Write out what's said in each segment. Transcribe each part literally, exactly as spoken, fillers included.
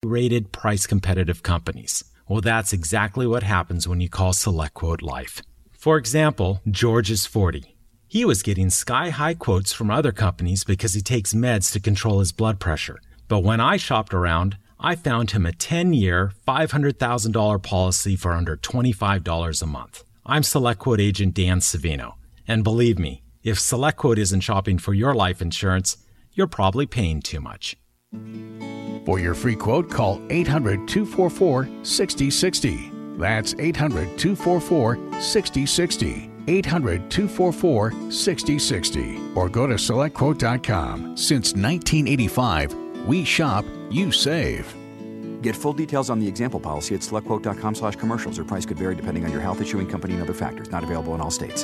rated, price-competitive companies. Well, that's exactly what happens when you call SelectQuote Life. For example, George is forty. He was getting sky-high quotes from other companies because he takes meds to control his blood pressure. But when I shopped around, I found him a ten-year, five hundred thousand dollars policy for under twenty-five dollars a month. I'm SelectQuote agent Dan Savino. And believe me, if SelectQuote isn't shopping for your life insurance, you're probably paying too much. For your free quote, call eight hundred, two four four, six zero six zero. That's eight hundred, two four four, six zero six zero. eight hundred, two four four, six zero six zero. Or go to select quote dot com. Since nineteen eighty-five, we shop, you save. Get full details on the example policy at select quote dot com slash commercials. Or price could vary depending on your health, issuing company, and other factors. Not available in all states.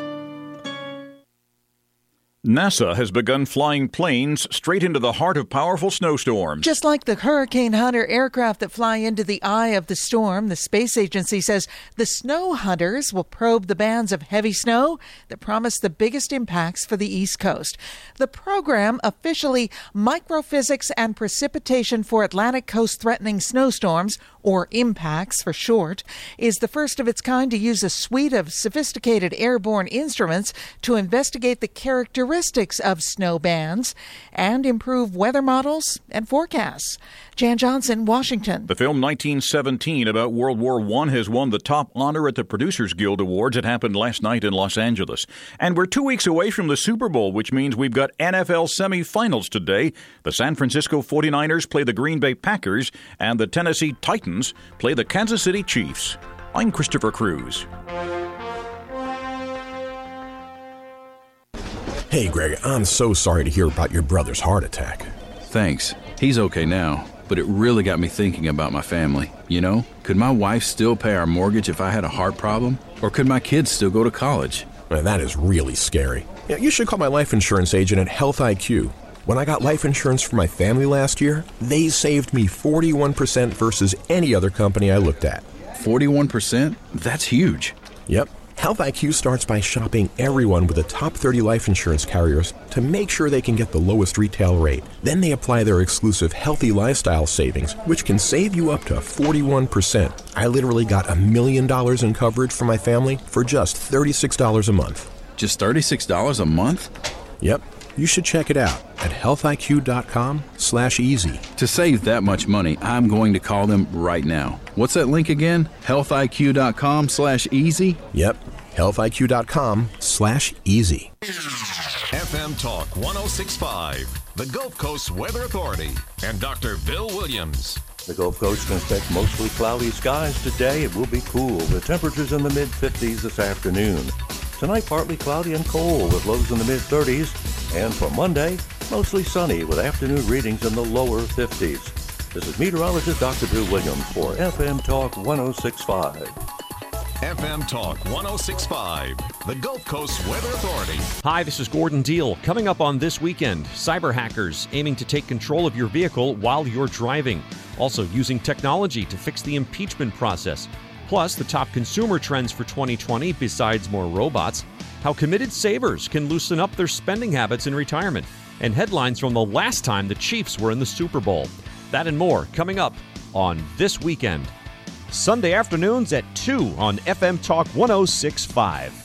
NASA has begun flying planes straight into the heart of powerful snowstorms. Just like the Hurricane Hunter aircraft that fly into the eye of the storm, the space agency says the snow hunters will probe the bands of heavy snow that promise the biggest impacts for the East Coast. The program, officially Microphysics and Precipitation for Atlantic Coast Threatening Snowstorms, or IMPACTS for short, is the first of its kind to use a suite of sophisticated airborne instruments to investigate the characteristics of snow bands and improve weather models and forecasts. Jan Johnson, Washington. The film nineteen seventeen about World War One has won the top honor at the Producers Guild Awards. It happened last night in Los Angeles. And we're two weeks away from the Super Bowl, which means we've got N F L semifinals today. The San Francisco forty-niners play the Green Bay Packers, and the Tennessee Titans play the Kansas City Chiefs. I'm Christopher Cruz. Hey, Greg, I'm so sorry to hear about your brother's heart attack. Thanks. He's okay now, but it really got me thinking about my family. You know, could my wife still pay our mortgage if I had a heart problem? Or could my kids still go to college? Man, that is really scary. Yeah, you should call my life insurance agent at Health I Q. When I got life insurance for my family last year, they saved me forty-one percent versus any other company I looked at. forty-one percent? That's huge. Yep. Health I Q starts by shopping everyone with the top thirty life insurance carriers to make sure they can get the lowest retail rate. Then they apply their exclusive Healthy Lifestyle Savings, which can save you up to forty-one percent. I literally got a million dollars in coverage for my family for just thirty-six dollars a month. Just thirty-six dollars a month? Yep. You should check it out at healthiq.com slash easy. To save that much money, I'm going to call them right now. What's that link again? healthiq.com slash easy? Yep. healthiq.com slash easy. F M Talk one oh six point five, the Gulf Coast Weather Authority, and Doctor Bill Williams. The Gulf Coast can expect mostly cloudy skies today. It will be cool with temperatures in the mid fifties this afternoon. Tonight, partly cloudy and cold with lows in the mid thirties. And for Monday, mostly sunny with afternoon readings in the lower fifties. This is meteorologist Doctor Bill Williams for F M Talk one oh six point five. F M Talk one oh six point five, the Gulf Coast Weather Authority. Hi, this is Gordon Deal. Coming up on This Weekend, cyber hackers aiming to take control of your vehicle while you're driving. Also using technology to fix the impeachment process. Plus, the top consumer trends for twenty twenty besides more robots. How committed savers can loosen up their spending habits in retirement. And headlines from the last time the Chiefs were in the Super Bowl. That and more coming up on This Weekend. Sunday afternoons at two on F M Talk one oh six point five.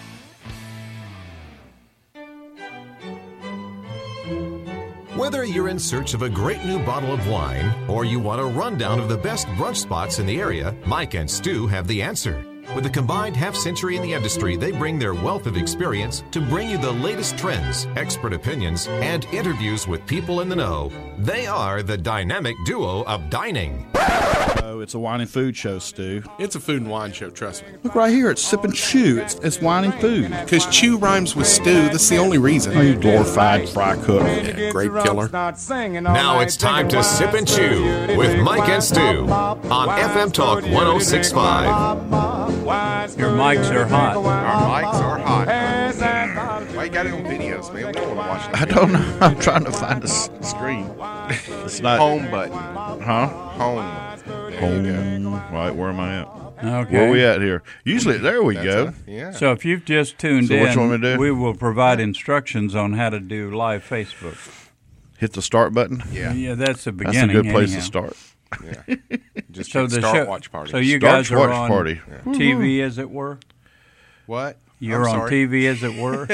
Whether you're in search of a great new bottle of wine or you want a rundown of the best brunch spots in the area, Mike and Stu have the answer. With a combined half century in the industry, they bring their wealth of experience to bring you the latest trends, expert opinions, and interviews with people in the know. They are the dynamic duo of dining. Oh, it's a wine and food show, Stu. It's a food and wine show, trust me. Look right here, it's Sip and Chew. It's, it's wine and food. Because chew rhymes with stew, that's the only reason. Oh, you glorified fry cook. Yeah, great killer. Now it's time to Sip and Chew with Mike and Stu on F M Talk one oh six point five. Your mics are hot. Our mics are hot. Why you got it on videos, man? We don't want to watch it. I don't know. I'm trying to find a s- screen. It's not home button. Huh? Home. Home. Right, where am I at? Okay. Where are we at here? Usually, there we That's go. A, yeah. So if you've just tuned so in, what you want me to do? we will provide instructions on how to do live Facebook. Hit the start button? Yeah. Yeah, that's the beginning. That's a good place anyhow. to start. Yeah. Just So so the Start show- Watch Party. So you Starch guys are Watch on Party. T V, as it were. What? You're I'm on sorry. T V, as it were.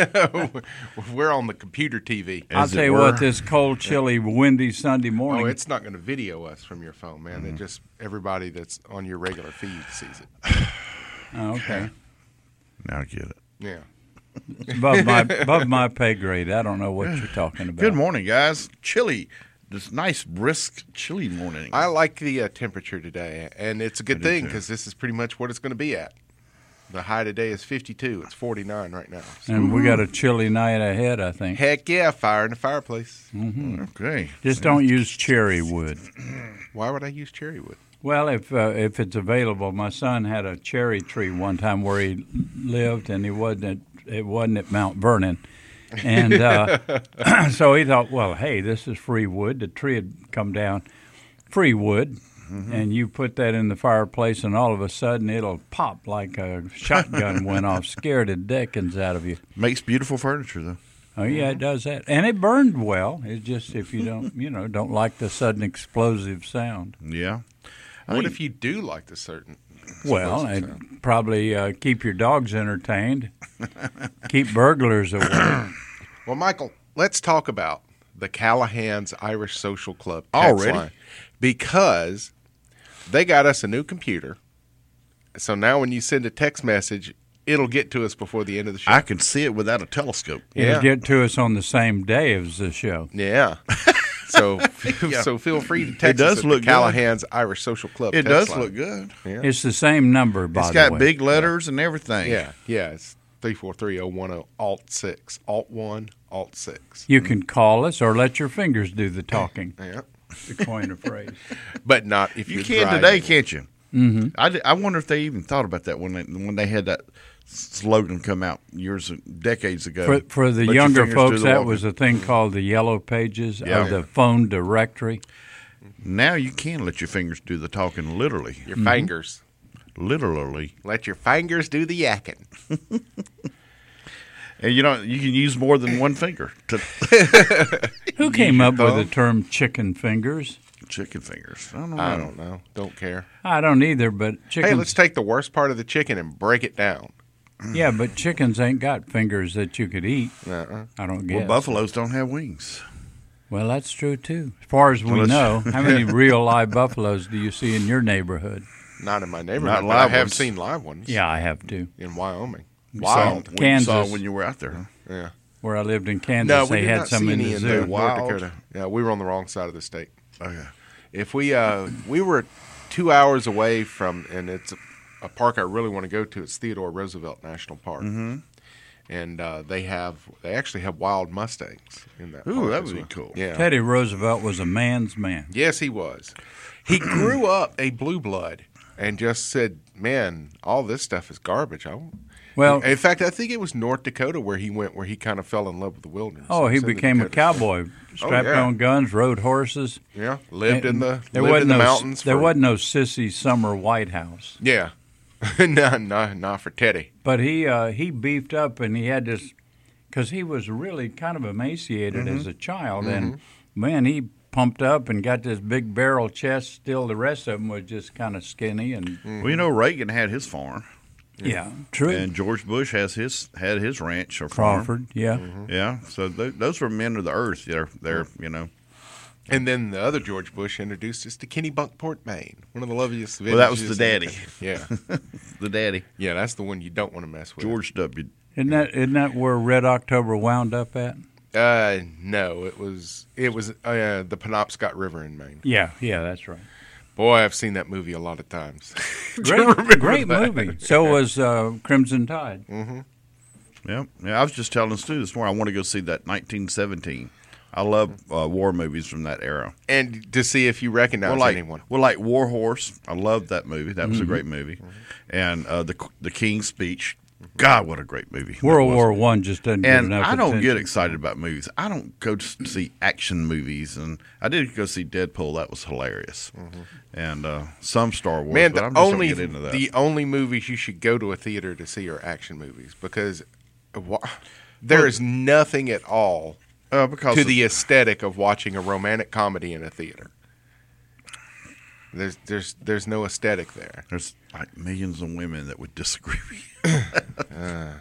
We're on the computer T V. I'll As it tell you were. what, this cold, chilly, windy Sunday morning. Oh, it's not going to video us from your phone, man. It just everybody that's on your regular feed sees it. Oh, okay. Now I get it. Yeah. It's above my above my pay grade. I don't know what you're talking about. Good morning, guys. Chilly. This nice, brisk, chilly morning. I like the uh, temperature today, and it's a good I do thing too. because this is pretty much what it's going to be at. The high today is fifty-two. It's forty-nine right now. So- And we got a chilly night ahead, I think. Heck yeah, fire in the fireplace. Mm-hmm. Okay. Just don't use cherry wood. Why would I use cherry wood? Well, if uh, if it's available, my son had a cherry tree one time where he lived, and he wasn't at, it wasn't at Mount Vernon, and uh, so he thought, well, hey, this is free wood. The tree had come down, free wood, mm-hmm. and you put that in the fireplace, and all of a sudden it'll pop like a shotgun went off, scared the dickens out of you. Makes beautiful furniture, though. Oh yeah, it does that, and it burned well. It's just if you don't, you know, don't like the sudden explosive sound. Yeah. I What think- if you do like the certain? Well, explosive and sound? probably uh, keep your dogs entertained, keep burglars away. Well, Michael, let's talk about the Callahan's Irish Social Club text Already? line, because they got us a new computer. So now when you send a text message, it'll get to us before the end of the show. I can see it without a telescope. It'll Yeah. get to us on the same day as the show. Yeah. So, Yeah. so feel free to text does us at look the good. Callahan's Irish Social Club. It text does line. look good. Yeah. It's the same number, by It's the got way. big letters and everything. Yeah, yeah. It's three four three oh one oh alt six alt one alt six. You can call us or let your fingers do the talking. Yeah, to coin a phrase. but not if You you're can driving. today, can't you? Mm-hmm. I, di- I wonder if they even thought about that when they when they had that slogan come out years decades ago. For, for the Let your younger fingers do folks, the that walking. was a thing called the Yellow Pages Yeah. of the phone directory. Now you can let your fingers do the talking, literally. Your fingers. Literally. Let your fingers do the yakking. And you know you can use more than one finger to Who came your up with the thumb? term chicken fingers? chicken fingers. I don't know. I don't know. Don't care. I don't either, but chickens. Hey, let's take the worst part of the chicken and break it down. Yeah, but chickens ain't got fingers that you could eat. Uh-uh. I don't guess. Well, buffaloes don't have wings. Well, that's true too. As far as we Well, know, that's- how many real live buffaloes do you see in your neighborhood? Not in my neighborhood. Not but live I have ones. seen live ones. Yeah, I have too. In Wyoming. You saw, Wild. when you saw Kansas. when you were out there. Huh? Yeah. Where I lived in Kansas, No, we they did had not some see in any the in zoo. North Wild. Dakota. Yeah, we were on the wrong side of the state. Okay. If we uh, we were two hours away from, and it's a, a park I really want to go to. It's Theodore Roosevelt National Park, Mm-hmm. and uh, they have they actually have wild mustangs in that. Ooh, park that as would be well. cool. Yeah. Teddy Roosevelt was a man's man. Yes, he was. He grew up a blue blood and just said, "Man, all this stuff is garbage." I won't. Well, In fact, I think it was North Dakota where he went, where he kind of fell in love with the wilderness. oh, he It's in the became a Dakotas. cowboy, strapped yeah. on guns, rode horses. Yeah, lived in the there lived wasn't in the no, mountains. There for- wasn't no sissy summer White House. Yeah, no, no, not for Teddy. But he uh, he beefed up, and he had this because he was really kind of emaciated Mm-hmm. as a child, and man, he pumped up and got this big barrel chest. Still, the rest of him was just kind of skinny and Well, you know, Reagan had his farm, yeah, true. and George Bush has his had his ranch or farm. Crawford, yeah. Yeah, so th- those were men of the earth. They're, they're you know. And then the other George Bush introduced us to Kennebunkport, Maine, one of the loveliest Well, that was villages the in daddy. Yeah, The daddy, yeah, that's the one you don't want to mess with. George W. Isn't that isn't that where Red October wound up at? Uh, no, it was it was uh, the Penobscot River in Maine. Yeah, yeah, that's right. Boy, I've seen that movie a lot of times. Great, great movie. So was uh, Crimson Tide. Mm-hmm. Yeah, yeah. I was just telling Stu this morning. I want to go see that nineteen seventeen. I love uh, war movies from that era. And to see if you recognize Well, like, anyone. well, like War Horse. I loved that movie. That was Mm-hmm. a great movie. And uh, the the King's Speech. God, what a great movie! that World was. War One just doesn't get And enough I don't attention. get excited about movies. I don't go to see action movies, and I did go see Deadpool. That was hilarious, and uh, some Star Wars. Man, but the I'm just only don't get into that. the only movies you should go to a theater to see are action movies because wa- there is nothing at all uh, because to of- the aesthetic of watching a romantic comedy in a theater. There's there's there's no aesthetic there. There's like millions of women that would disagree with you. uh,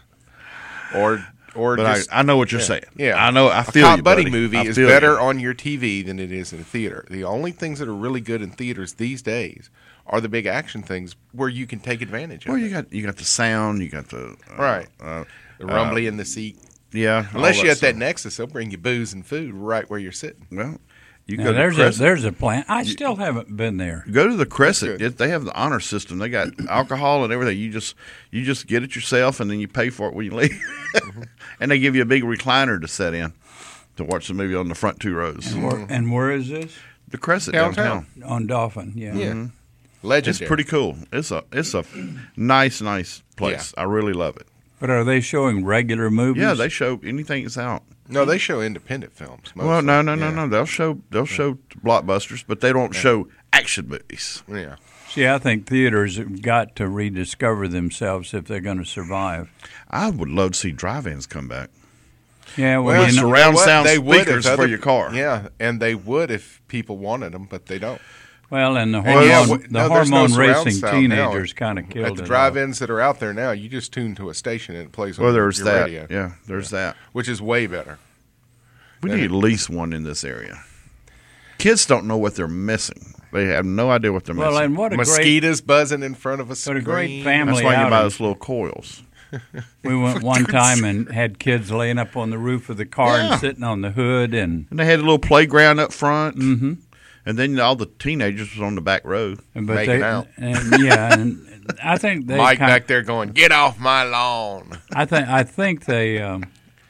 or or but just, I, I know what you're yeah, saying. Yeah, I know. I feel a cop you, buddy buddy. movie I is feel better you. on your T V than it is in a theater. The only things that are really good in theaters these days are the big action things where you can take advantage of. Well, it. you got you got the sound, you got the uh, right, uh, the rumbly uh, in the seat. Yeah, unless all you're that at that stuff. Nexus, they'll bring you booze and food right where you're sitting. Well, you Now, go there's to a Crescent. there's a plan. I You- still haven't been there. Go to the Crescent. It, they have the honor system. They got alcohol and everything. You just you just get it yourself, and then you pay for it when you leave. And they give you a big recliner to sit in to watch the movie on the front two rows. And where, and where is this? The Crescent Downtown. downtown. On Dolphin, yeah. Yeah. Mhm. Legendary. It's pretty cool. It's a it's a nice nice place. I really love it. But are they showing regular movies? Yeah, they show anything that's out. No, they show independent films. Mostly. Well, no, no, no, Yeah. no. They'll show they'll show blockbusters, but they don't show action movies. Yeah. See, I think theaters have got to rediscover themselves if they're going to survive. I would love to see drive-ins come back. Yeah, well, Well, With you know, surround what? sound They would if speakers for other- your car. Yeah, and they would if people wanted them, but they don't. well, and the And hormone, yeah, the w- no, there's no hormone surround racing sound now. teenagers kind of killed At the it. drive-ins that are out there now, you just tune to a station and it plays on Well, there's your that. radio. Yeah, there's that. Which is way better. We Then need it- at least one in this area. Kids don't know what they're missing. They have no idea what they're Well, missing. and what a great, Mosquitoes buzzing in front of a what screen. a great family That's why you buy outing. those little coils. We went one time and had kids laying up on the roof of the car Yeah. and sitting on the hood, and And they had a little playground up front. Mhm. And then all the teenagers was on the back row. but Making they, out. and yeah, and I think they Mike kind back there going, "Get off my lawn!" I think I think they um,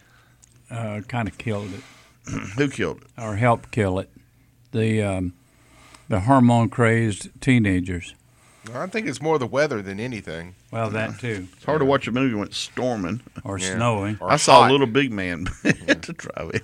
uh, kind of killed it Who killed it? or helped kill it. The um, the hormone crazed teenagers. I think it's more the weather than anything. Well, that too, It's hard to watch a movie when it's storming. or Yeah. snowing. Or I saw hot. a little big man at the drive-in.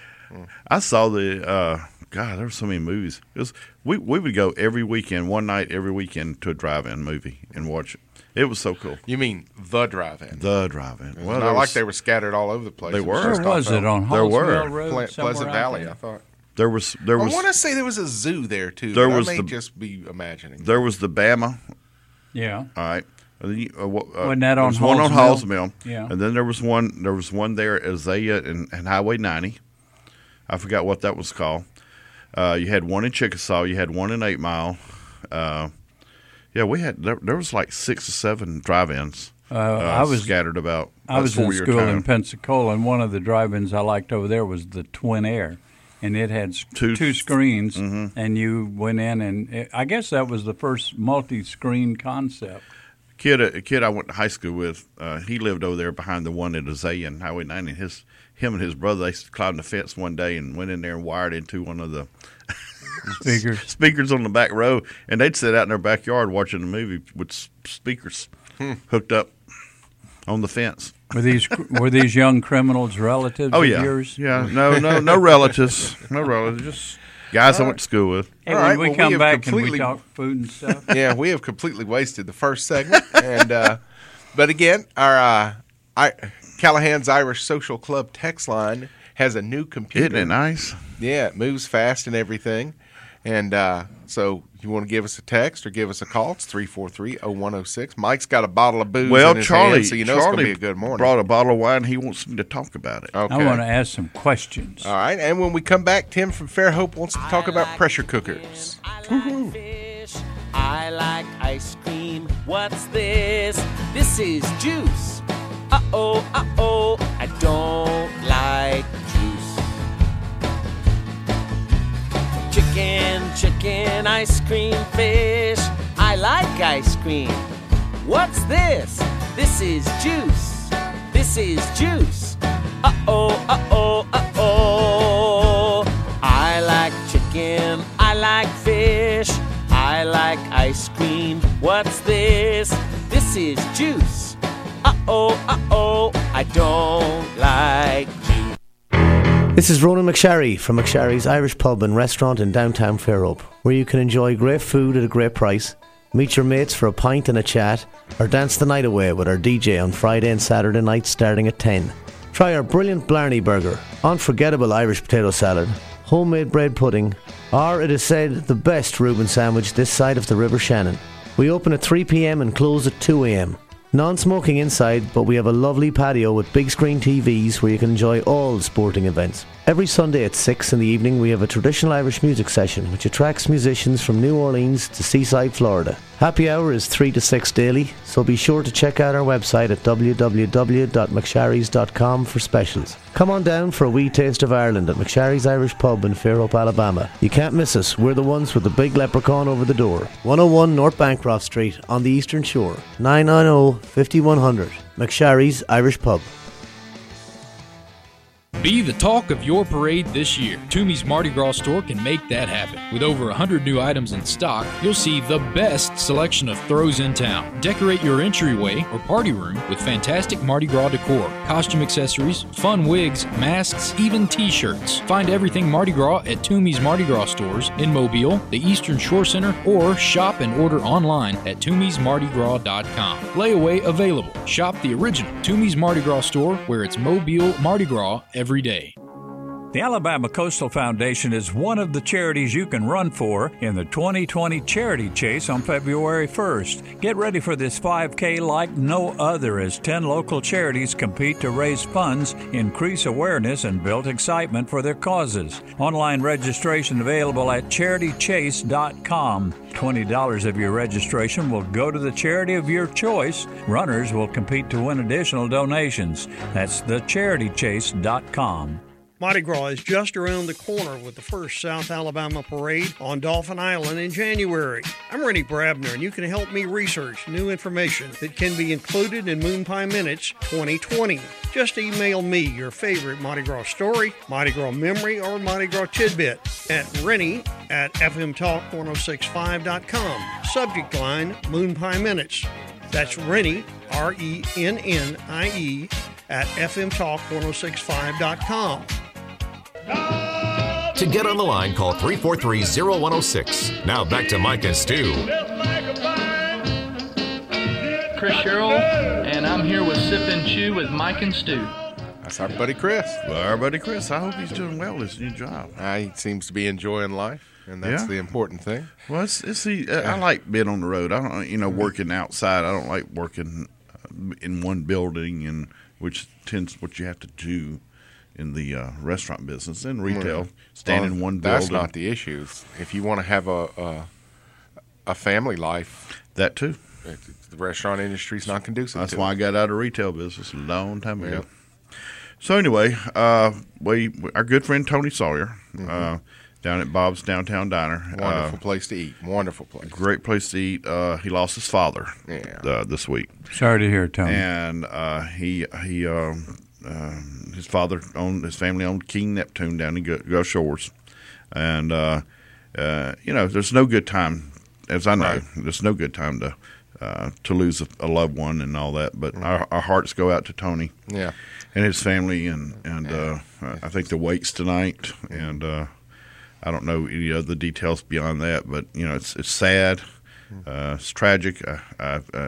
I saw the uh, God. There were so many movies. It was we we would go every weekend, one night every weekend to a drive-in movie and watch it. It was so cool. You mean the drive-in? The drive-in. Well, Well, not there like was, they were scattered all over the place. They It were. just Where was off it out- on There were. Hallsville Road? Ple- somewhere Pleasant out Valley? there? I thought. there was there I was want to say there was a zoo there too. There but was I may the- just be imagining. there was the Bama. Yeah, All right. And then you- uh, wha- uh, Wasn't that there on was one on Hall's Hall's Mill? Mill. Yeah. And then there was one. There was one there at Azalea and, and Highway ninety. I forgot what that was called. Uh, you had one in Chickasaw. You had one in Eight Mile. Uh, yeah, we had there, there was like six or seven drive-ins. uh, I was scattered about. I was in before your school time. in Pensacola, and one of the drive-ins I liked over there was the Twin Air, and it had s- Two- two, screens, Mhm. and you went in, and it, I guess that was the first multi-screen concept. Kid, a kid I went to high school with, uh, he lived over there behind the one at Azalea and Highway ninety. His, him and his brother, they climbed the fence one day and went in there and wired into one of the Speakers. speakers on the back row, and they'd sit out in their backyard watching the movie with s- speakers hooked up on the fence. Were these were these young criminals relatives Oh of yeah, yours? yeah. No, no, no relatives, no relatives. Just guys I went to school with. Hey, All when right, we well, come we have back, can we completely- talk food and stuff? Yeah, we have completely wasted the first segment, and uh, but again, our uh, I, Callahan's Irish Social Club text line has a new computer. Isn't it nice? Yeah, it moves fast and everything. And uh, so you want to give us a text or give us a call, it's three four three, oh one oh six. Mike's got a bottle of booze Well, in his Charlie, hand, so you know it's going to Charlie be a good morning. brought a bottle of wine. He wants me to talk about it. Okay. I want to ask some questions. All right, and when we come back, Tim from Fairhope wants to talk about pressure cookers. I like ice cream. What's this? This is juice. Uh oh, uh oh. I don't like juice. Chicken, chicken, ice cream, fish. I like ice cream. What's this? This is juice. This is juice. Uh oh, uh oh, uh oh. I like chicken. I like fish. I like ice cream. What's this? This is juice. Uh-oh, uh-oh, I don't like juice. This is Ronan McSharry from McSharry's Irish Pub and Restaurant in downtown Fairhope, where you can enjoy great food at a great price, meet your mates for a pint and a chat, or dance the night away with our D J on Friday and Saturday nights starting at ten. Try our brilliant Blarney Burger, unforgettable Irish potato salad, homemade bread pudding, Or, it is said, the best Reuben sandwich this side of the River Shannon. We open at three p.m. and close at two a.m. Non-smoking inside, but we have a lovely patio with big screen T Vs where you can enjoy all the sporting events. Every Sunday at six in the evening we have a traditional Irish music session which attracts musicians from New Orleans to Seaside, Florida. Happy hour is three to six daily, so be sure to check out our website at w w w dot mcsharries dot com for specials. Come on down for a wee taste of Ireland at McSharry's Irish Pub in Fairhope, Alabama. You can't miss us, we're the ones with the big leprechaun over the door. one oh one North Bancroft Street on the Eastern Shore, nine nine zero, five one zero zero, McSharry's Irish Pub. Be the talk of your parade this year. Toomey's Mardi Gras store can make that happen. With over one hundred new items in stock, you'll see the best selection of throws in town. Decorate your entryway or party room with fantastic Mardi Gras decor, costume accessories, fun wigs, masks, even t-shirts. Find everything Mardi Gras at Toomey's Mardi Gras stores in Mobile, the Eastern Shore Center, or shop and order online at toomeys mardi gras dot com. Layaway available. Shop the original Toomey's Mardi Gras store where it's Mobile Mardi Gras every day. The Alabama Coastal Foundation is one of the charities you can run for in the twenty twenty Charity Chase on February first. Get ready for this five K like no other as ten local charities compete to raise funds, increase awareness, and build excitement for their causes. Online registration available at charity chase dot com. twenty dollars of your registration will go to the charity of your choice. Runners will compete to win additional donations. That's the charity chase dot com. Mardi Gras is just around the corner with the first South Alabama Parade on Dauphin Island in January. I'm Rennie Brabner, and you can help me research new information that can be included in Moon Pie Minutes twenty twenty. Just email me your favorite Mardi Gras story, Mardi Gras memory, or Mardi Gras tidbit at Rennie at f m talk ten sixty-five dot com. Subject line, Moon Pie Minutes. That's Rennie, R E N N I E, at f m talk ten sixty-five dot com. To get on the line, call three four three, zero one zero six. Now back to Mike and Stu. Chris Sherrill, and I'm here with Sip and Chew with Mike and Stu. That's our buddy Chris. Well, our buddy Chris. I hope he's doing well this new job. Uh, he seems to be enjoying life, and that's Yeah. the important thing. Well, it's, it's the, I like being on the road. I don't, you know, working outside. I don't like working in one building, and which tends what you have to do in the uh, restaurant business and retail. Well, Stand well, in one building. That's not the issue. If you want to have a a, a family life, that too. The restaurant industry is not conducive. That's to why it. I got out of retail business a long time ago. Yeah. So anyway, uh, we our good friend Tony Sawyer mm-hmm. uh, down at Bob's Downtown Diner. Wonderful uh, place to eat. Wonderful place. Great place to eat. Uh, he lost his father yeah. uh, this week. Sorry to hear, Tony. And uh, he he um, uh, his father owned his family owned King Neptune down in Gulf Shores, and uh, uh, you know there's no good time, as I know, right. there's no good time to. Uh, to lose a, a loved one and all that, but mm-hmm. our, our hearts go out to Tony, yeah, and his family, and and yeah. uh, I think the wake's tonight, mm-hmm. and uh, I don't know any other details beyond that, but you know it's it's sad, mm-hmm. uh, it's tragic. I, I, I,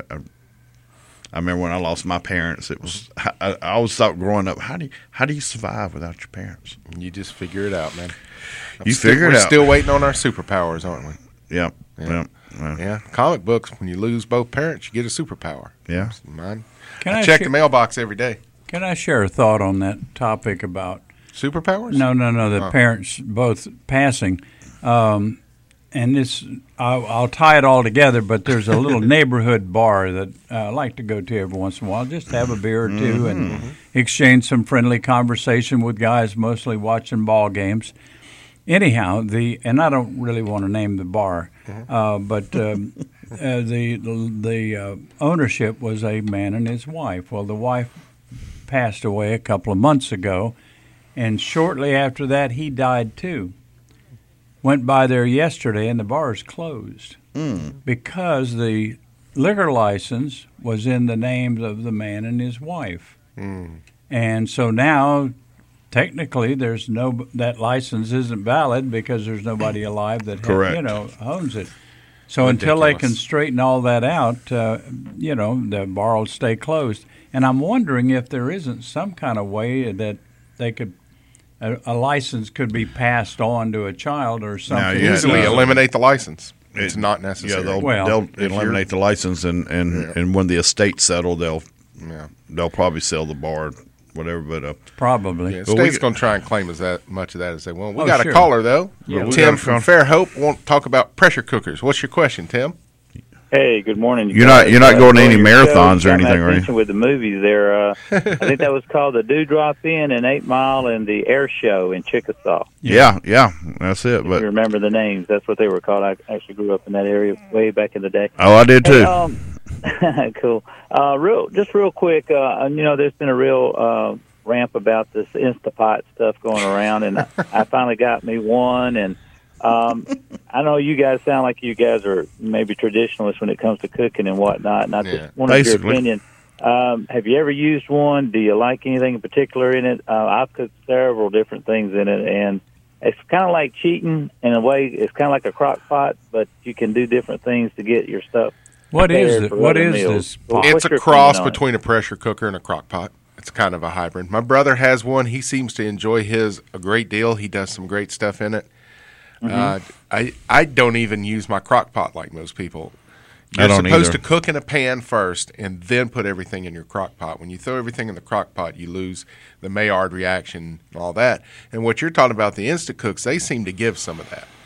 I remember when I lost my parents. It was mm-hmm. I, I always thought growing up, how do you, how do you survive without your parents? You just figure it out, man. I'm you still, figure it we're out. Still waiting on our superpowers, aren't we? Yep. Yeah. Yep. Uh, yeah, comic books. When you lose both parents, you get a superpower. Yeah, mine. Can I, I check sh- the mailbox every day. Can I share a thought on that topic about superpowers? No, no, no. The oh. parents both passing, um, and this I'll, I'll tie it all together. But there's a little neighborhood bar that uh, I like to go to every once in a while, just have a beer or two mm-hmm. and exchange some friendly conversation with guys, mostly watching ball games. Anyhow, the and I don't really want to name the bar, mm-hmm. uh, but um, uh, the the, the uh, ownership was a man and his wife. Well, the wife passed away a couple of months ago, and shortly after that, he died too. Went by there yesterday, and the bar is closed mm. because the liquor license was in the names of the man and his wife, mm. and so now. Technically, there's no that license isn't valid because there's nobody alive that ha, you know owns it. So Ridiculous. Until they can straighten all that out, uh, you know, the bar will stay closed. And I'm wondering if there isn't some kind of way that they could a, a license could be passed on to a child or something. yeah, Easily no. eliminate the license. It's not necessary. Yeah, they'll, Well, they'll if eliminate the license, and, and, Yeah. and when the estate's settled, they'll Yeah. they'll probably sell the bar, whatever. But uh, Probably. Yeah, the But we- state's going to try and claim as that much of that as they want. We Oh, got sure. a caller though. Yeah, we Tim got a from caller. Fairhope wants to talk about pressure cookers. What's your question, Tim? Hey, good morning. You're not- you're not Uh, going to any your marathons show or got my anything, are you? attention with the movies there. Uh, I think that was called the Dewdrop Inn and Eight Mile and the Air Show in Chickasaw. yeah, yeah, that's it. If you But remember the names, that's what they were called. I actually grew up in that area way back in the day. oh, I did Hey, too. um, cool. Uh, real, just real quick. Uh, you know, there's been a real uh, ramp about this Instapot stuff going around, and I, I finally got me one. And um, I know you guys sound like you guys are maybe traditionalists when it comes to cooking and whatnot. And I Yeah. just wanted your Basically. opinion. Um, have you ever used one? Do you like anything in particular in it? Uh, I've cooked several different things in it, and it's kind of like cheating in a way. It's kind of like a crock pot, but you can do different things to get your stuff. What is prepared it? for What other is meals. this Well, pot? It's what's a your cross opinion on it? between a pressure cooker and a crock pot. It's kind of a hybrid. My brother has one. He seems to enjoy his a great deal. He does some great stuff in it. Mm-hmm. Uh, I I don't even use my crock pot like most people. You're I don't supposed either. to cook in a pan first and then put everything in your crock pot. When you throw everything in the crock pot, you lose the Maillard reaction and all that. And what you're talking about, the Instacooks, they seem to give some of that.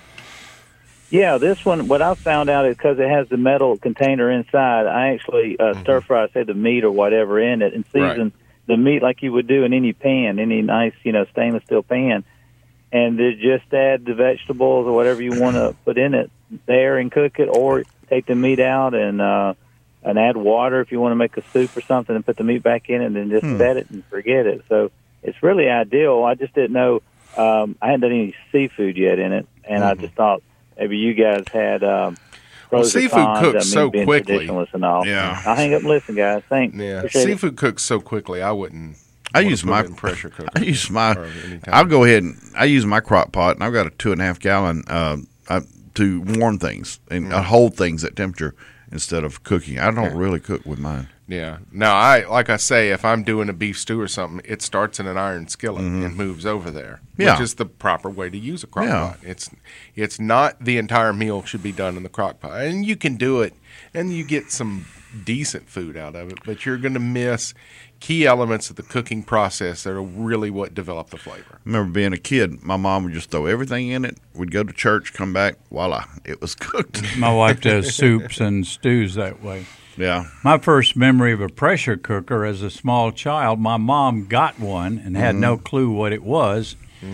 Yeah, this one, what I found out is because it has the metal container inside, I actually uh, Mm-hmm. stir fry, say, the meat or whatever in it and season Right. the meat like you would do in any pan, any nice, you know, stainless steel pan. And then just add the vegetables or whatever you want to put in it there and cook it, or take the meat out and uh, and add water if you want to make a soup or something and put the meat back in it and then just Hmm. set it and forget it. So it's really ideal. I just didn't know, um, I hadn't done any seafood yet in it, and I just thought maybe you guys had um, Well, pros and seafood cons. cooks I mean, so being quickly. traditionalist and all. Yeah. I'll hang up and listen, guys. Thanks. Yeah, Appreciate it. seafood cooks so quickly. I wouldn't. I wanna use put my it in pressure cooker. I use my. or anytime. I'll go ahead and I use my crock pot, and I've got a two and a half gallon uh, uh, to warm things and uh, hold things at temperature instead of cooking. I don't really cook with mine. Yeah. Now, I like I say, if I'm doing a beef stew or something, it starts in an iron skillet and moves over there, Yeah. which is the proper way to use a crock Yeah. pot. It's it's not the entire meal should be done in the crock pot, and you can do it, and you get some decent food out of it, but you're going to miss key elements of the cooking process that are really what develop the flavor. I remember being a kid, my mom would just throw everything in it. We'd go to church, come back, voila, it was cooked. My wife does soups and stews that way. Yeah. My first memory of a pressure cooker as a small child, my mom got one and had Mm-hmm. no clue what it was.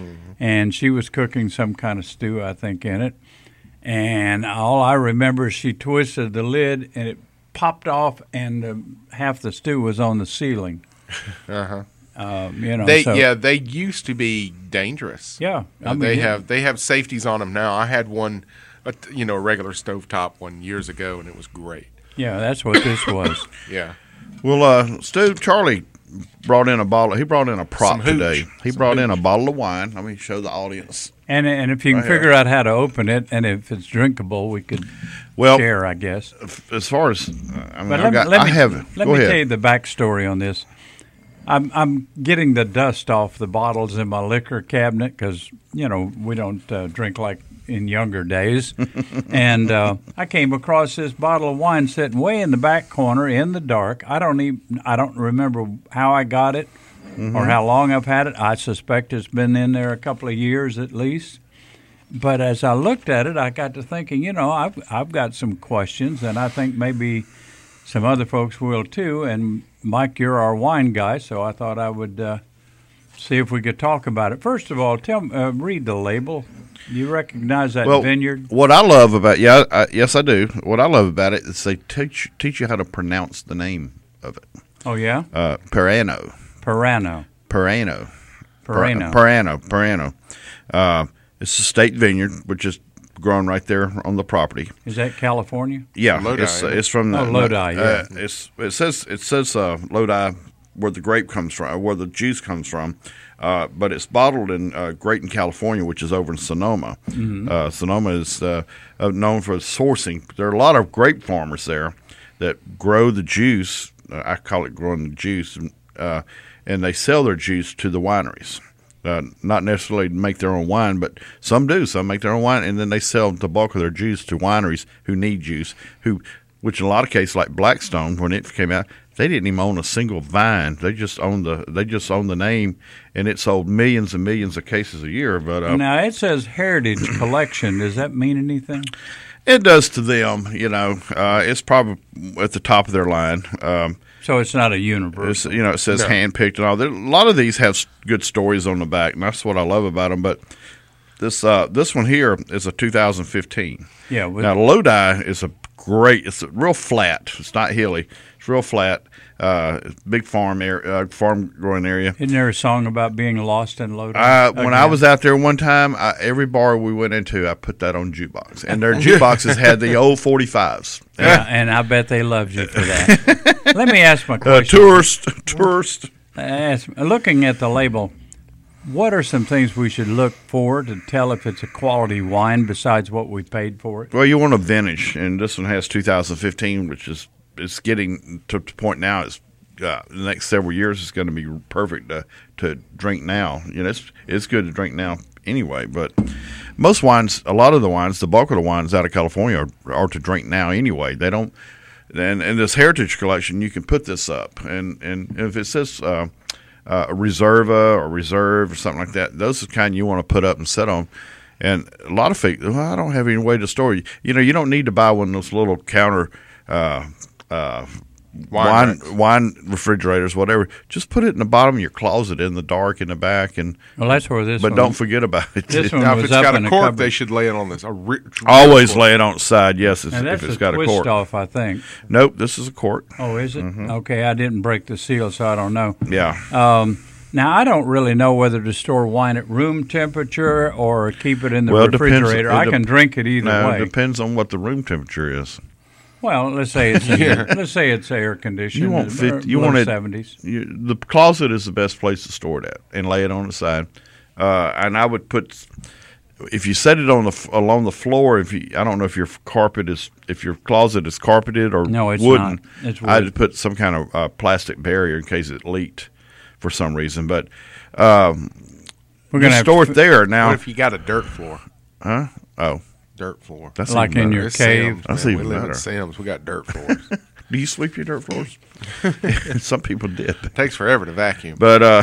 And she was cooking some kind of stew, I think, in it. And all I remember is she twisted the lid and it popped off, and um, half the stew was on the ceiling. Uh-huh. Um, you know, They so, yeah, they used to be dangerous. Yeah, I Uh, mean, they yeah. have they have safeties on them now. I had one, a, you know, a regular stovetop one years ago, and it was great. Yeah, that's what this was. Yeah. Well, uh, Stu, Charlie brought in a bottle. He brought in a prop Some hooch. today. He Some brought in a hooch. bottle of wine. Let me show the audience. And and if you can Right here. figure out how to open it, and if it's drinkable, we could Well, share, I guess. As far as uh, I mean, But I've let, got, let I me, have. Let Go me ahead. tell you the backstory on this. I'm I'm getting the dust off the bottles in my liquor cabinet because you know we don't uh, drink like in younger days, and uh, I came across this bottle of wine sitting way in the back corner in the dark. I don't even I don't remember how I got it Mm-hmm. or how long I've had it. I suspect it's been in there a couple of years at least. But as I looked at it, I got to thinking, you know, I've I've got some questions, and I think maybe some other folks will too. And Mike, you're our wine guy, so I thought I would uh, see if we could talk about it. First of all, tell uh, read the label. You recognize that well, vineyard? What I love about yeah, I, yes, I do. What I love about it is they teach teach you how to pronounce the name of it. Oh yeah, Uh, Parano. Parano. Parano. Parano. Parano. Parano. Uh, it's a state vineyard, which is grown right there on the property. Is that California? Yeah, Lodi, it's isn't it? it's from the, Oh, Lodi, yeah. Uh, it's it says it says uh, Lodi, where the grape comes from, where the juice comes from, uh, but it's bottled in uh, Grayton, California, which is over in Sonoma. Mhm. Uh, Sonoma is uh, uh, known for sourcing. There are a lot of grape farmers there that grow the juice. Uh, I call it growing the juice, uh, and they sell their juice to the wineries. uh, not necessarily make their own wine, but some do. Some make their own wine, and then they sell the bulk of their juice to wineries who need juice, who, which in a lot of cases, like Blackstone, when it came out, they didn't even own a single vine. They just owned the they just owned the name, and it sold millions and millions of cases a year. But uh, now it says Heritage Collection. Does that mean anything? It does to them. You know, uh, it's probably at the top of their line. Um, so it's not a universal. You know, it says no. handpicked and all. There, a lot of these have good stories on the back, and that's what I love about them. But this uh, this one here is a two thousand fifteen. Yeah. Now Lodi is a great. It's a real flat. It's not hilly. It's real flat. Uh, big farm area, uh, farm growing area. Isn't there a song about being lost in Lodi? Uh, when I was out there one time, I, every bar we went into, I put that on jukebox, and their jukeboxes had the old forty-fives. Yeah, and I bet they loved you for that. Let me ask my question. Uh, tourist, tourist. Ask, looking at the label, what are some things we should look for to tell if it's a quality wine besides what we paid for it? Well, you want a vintage, and this one has two thousand fifteen, which is it's getting to the point now. It's uh, the next several years is going to be perfect to to drink now. You know, it's it's good to drink now anyway. But most wines, a lot of the wines, the bulk of the wines out of California are, are to drink now anyway. They don't. And in this Heritage Collection, you can put this up, and and if it says uh, uh, Reserva or Reserve or something like that, those are the kind you want to put up and set on. And a lot of people, well, I don't have any way to store you. You know, you don't need to buy one of those little counter. Uh, Uh, wine, wine, wine refrigerators, whatever. Just put it in the bottom of your closet in the dark in the back, and well, that's where this. But one, don't forget about it. This one now, was if it's up got in a a cork, cupboard. they should lay it on this. A ri- Always cork. lay it on its side. Yes, it's, and that's if it's a got a twist cork. off, I think. Nope, this is a cork. Oh, is it? Mm-hmm. Okay, I didn't break the seal, so I don't know. Yeah. Um, now I don't really know whether to store wine at room temperature or keep it in the well, it depends- refrigerator. it I de- can drink it either no, way. It depends on what the room temperature is. Well, let's say it's let's say it's air conditioned. You want fifty, you want it seventies. You, the closet is the best place to store it at, and lay it on the side. Uh, and I would put, if you set it on the along the floor, if you, I don't know if your carpet is if your closet is carpeted or no, it's wooden. not. It's wood. I'd put some kind of uh, plastic barrier in case it leaked for some reason. But um, we're gonna store to, it there now. What if you got a dirt floor? Huh? Oh. Dirt floor. That's like in your it's cave. Sims, That's man. even we live better. in Sims. We got dirt floors. Do you sweep your dirt floors? Some people did. It takes forever to vacuum. But uh,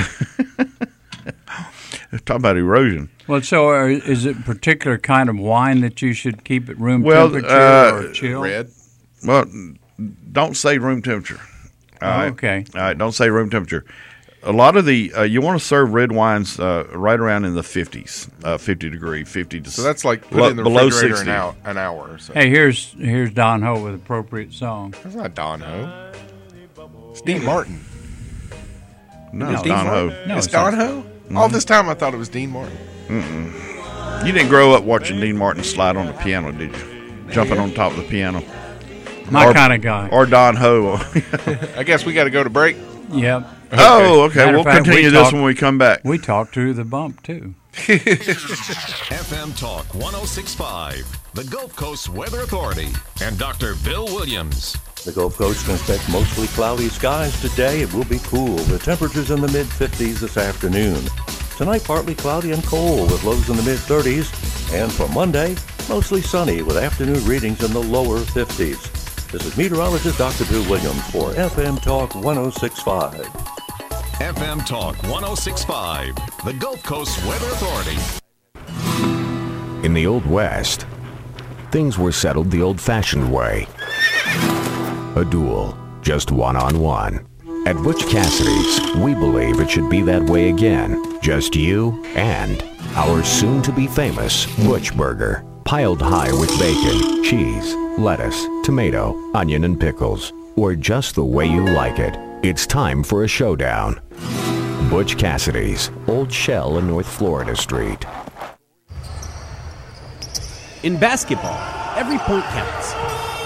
talking about erosion. Well, so are, is it a particular kind of wine that you should keep at room well, temperature uh, or chill? Red. Well, don't say room temperature. All Oh, right? okay. All right, don't say room temperature. A lot of the uh, you want to serve red wines uh, right around in the fifties, uh, fifty degree, fifty to So that's like put lo- it in the below refrigerator sixty. an hour, an hour or so. Hey, here's here's Don Ho with appropriate song. That's not Don Ho. It's Dean Martin. No, It's it's Dean Don Ho. Martin? No, it's it's Don not. Ho? Mm-hmm. All this time I thought it was Dean Martin. Mm-mm. You didn't grow up watching Dean Martin slide on the piano, did you? Jumping on top of the piano. My Or- kind of guy. Or Don Ho. I guess we got to go to break. Yep. Oh, okay. Matter We'll of fact, continue we this talked- when we come back. We talked to the bump too. F M Talk one oh six point five, the Gulf Coast Weather Authority, and Doctor Bill Williams. The Gulf Coast can expect mostly cloudy skies today. It will be cool with temperatures in the mid fifties this afternoon. Tonight, partly cloudy and cold with lows in the mid thirties. And for Monday, mostly sunny with afternoon readings in the lower fifties. This is meteorologist Doctor Bill Williams for F M Talk one oh six point five. F M Talk one oh six point five, the Gulf Coast Weather Authority. In the Old West, things were settled the old-fashioned way. A duel, just one-on-one. At Butch Cassidy's, we believe it should be that way again. Just you and our soon-to-be famous Butch Burger. Piled high with bacon, cheese, lettuce, tomato, onion, and pickles. Or just the way you like it. It's time for a showdown. Butch Cassidy's, Old Shell in North Florida Street. In basketball, every point counts.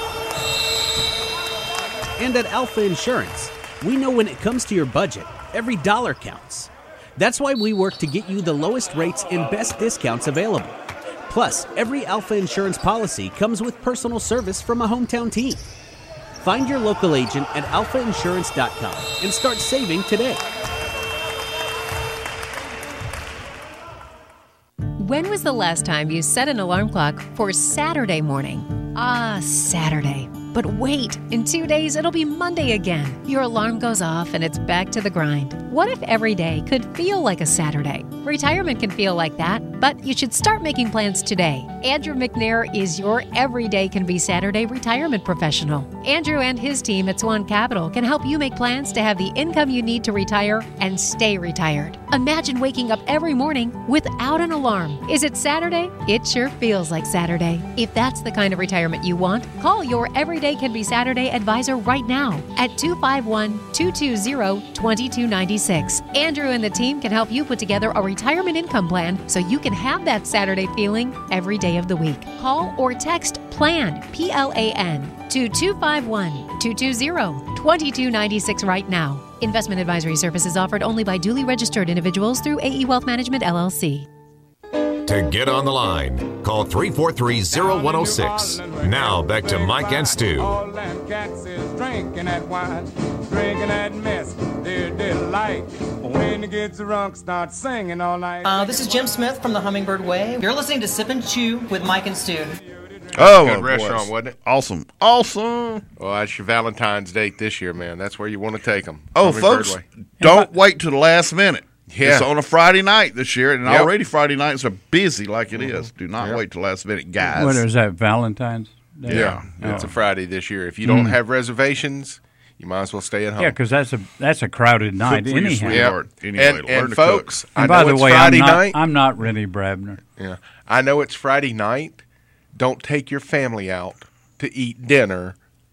And at Alpha Insurance, we know when it comes to your budget, every dollar counts. That's why we work to get you the lowest rates and best discounts available. Plus, every Alpha Insurance policy comes with personal service from a hometown team. Find your local agent at alpha insurance dot com and start saving today. When was the last time you set an alarm clock for Saturday morning? Ah, Saturday. But wait, in two days it'll be Monday again. Your alarm goes off and it's back to the grind. What if every day could feel like a Saturday? Retirement can feel like that, but you should start making plans today. Andrew McNair is your everyday can be Saturday retirement professional. Andrew and his team at Swan Capital can help you make plans to have the income you need to retire and stay retired. Imagine waking up every morning without an alarm. Is it Saturday? It sure feels like Saturday. If that's the kind of retirement you want, call your Everyday Can Be Saturday advisor right now at two five one, two two zero, two two nine six. Andrew and the team can help you put together a retirement income plan so you can have that Saturday feeling every day of the week. Call or text PLAN, P L A N, to two five one, two two zero, two two nine six right now. Investment advisory services offered only by duly registered individuals through A E Wealth Management, L L C. To get on the line, call three four three, zero one zero six. Now back to Mike and Stu. All them cats is drinking that wine, drinking that mess. They're delight. When it gets drunk, start singing all night. Uh, this is Jim Smith from the Hummingbird Way. You're listening to Sip and Chew with Mike and Stu. Oh, good boy. restaurant, wasn't it? Awesome. Awesome. Well, that's your Valentine's date this year, man. That's where you want to take them. Oh, folks, don't wait till the last minute. Yeah. It's on a Friday night this year, and Yep. already Friday nights are busy like it Mhm. is. Do not Yep. wait till last minute, guys. What is that, Valentine's Day? Yeah, Yeah. it's a Friday this year. If you don't Mm. have reservations, you might as well stay at home. Yeah, because that's a that's a crowded night Cook for your anyhow. sweetheart. Anyway, and learn and to folks, cook. I And know by the it's way, Friday I'm not, night. I'm not Rennie Brabner. Yeah, I know it's Friday night. Don't take your family out to eat dinner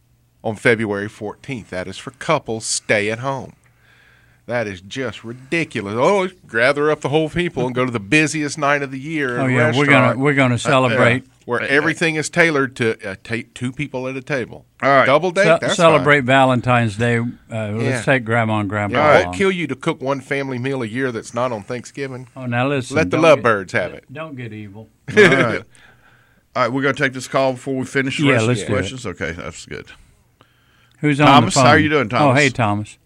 on February fourteenth. That is for couples. Stay at home. That is just ridiculous. Oh, gather up the whole people and go to the busiest night of the year. Oh in a yeah, we're restaurant. gonna we're gonna celebrate. Yeah, where everything is tailored to uh, take two people at a table. All right, double date. Ce- that's celebrate fine. Valentine's Day. Uh, Yeah. Let's take Grandma and Grandpa. Yeah, along. won't kill you to cook one family meal a year that's not on Thanksgiving. Oh, now listen. Let the don't lovebirds get- have it. Don't get evil. All right. All right, we're going to take this call before we finish the Yeah, rest of let's the do it. questions. Okay, that's good. Who's on Thomas, the phone? how are you doing, Thomas? Oh, hey, Thomas.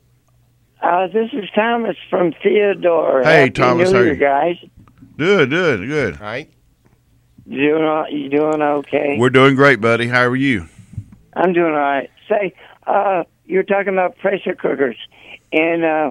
Uh, this is Thomas from Theodore. Hey, Happy Thomas, New how Year, are you? guys. Good, good, good. All right. You doing all, you doing okay? We're doing great, buddy. How are you? I'm doing all right. Say, uh, you're talking about pressure cookers and uh,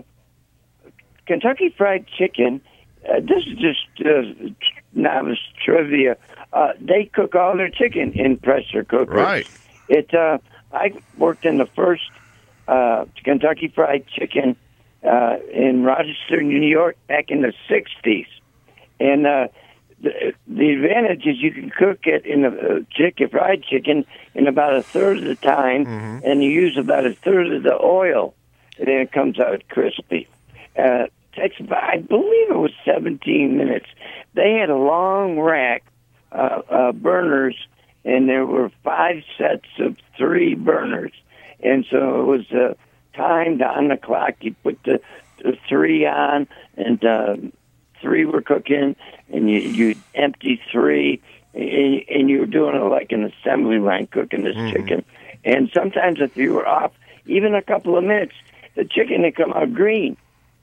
Kentucky Fried Chicken. Uh, this is just uh, novice trivia. Uh, they cook all their chicken in pressure cookers. Right. It. Uh, I worked in the first uh, Kentucky Fried Chicken uh, in Rochester, New York, back in the sixties, and uh, the, the advantage is you can cook it in a uh, chicken fried chicken in about a third of the time, Mm-hmm. and you use about a third of the oil, and then it comes out crispy. Uh, takes about, I believe it was seventeen minutes. They had a long rack uh, uh, burners, and there were five sets of three burners, and so it was uh, timed on the clock. You put the, the three on, and uh, three were cooking, and you you empty three, and, and you were doing it like an assembly line cooking this Mhm. chicken. And sometimes if you were off even a couple of minutes, the chicken would come out green.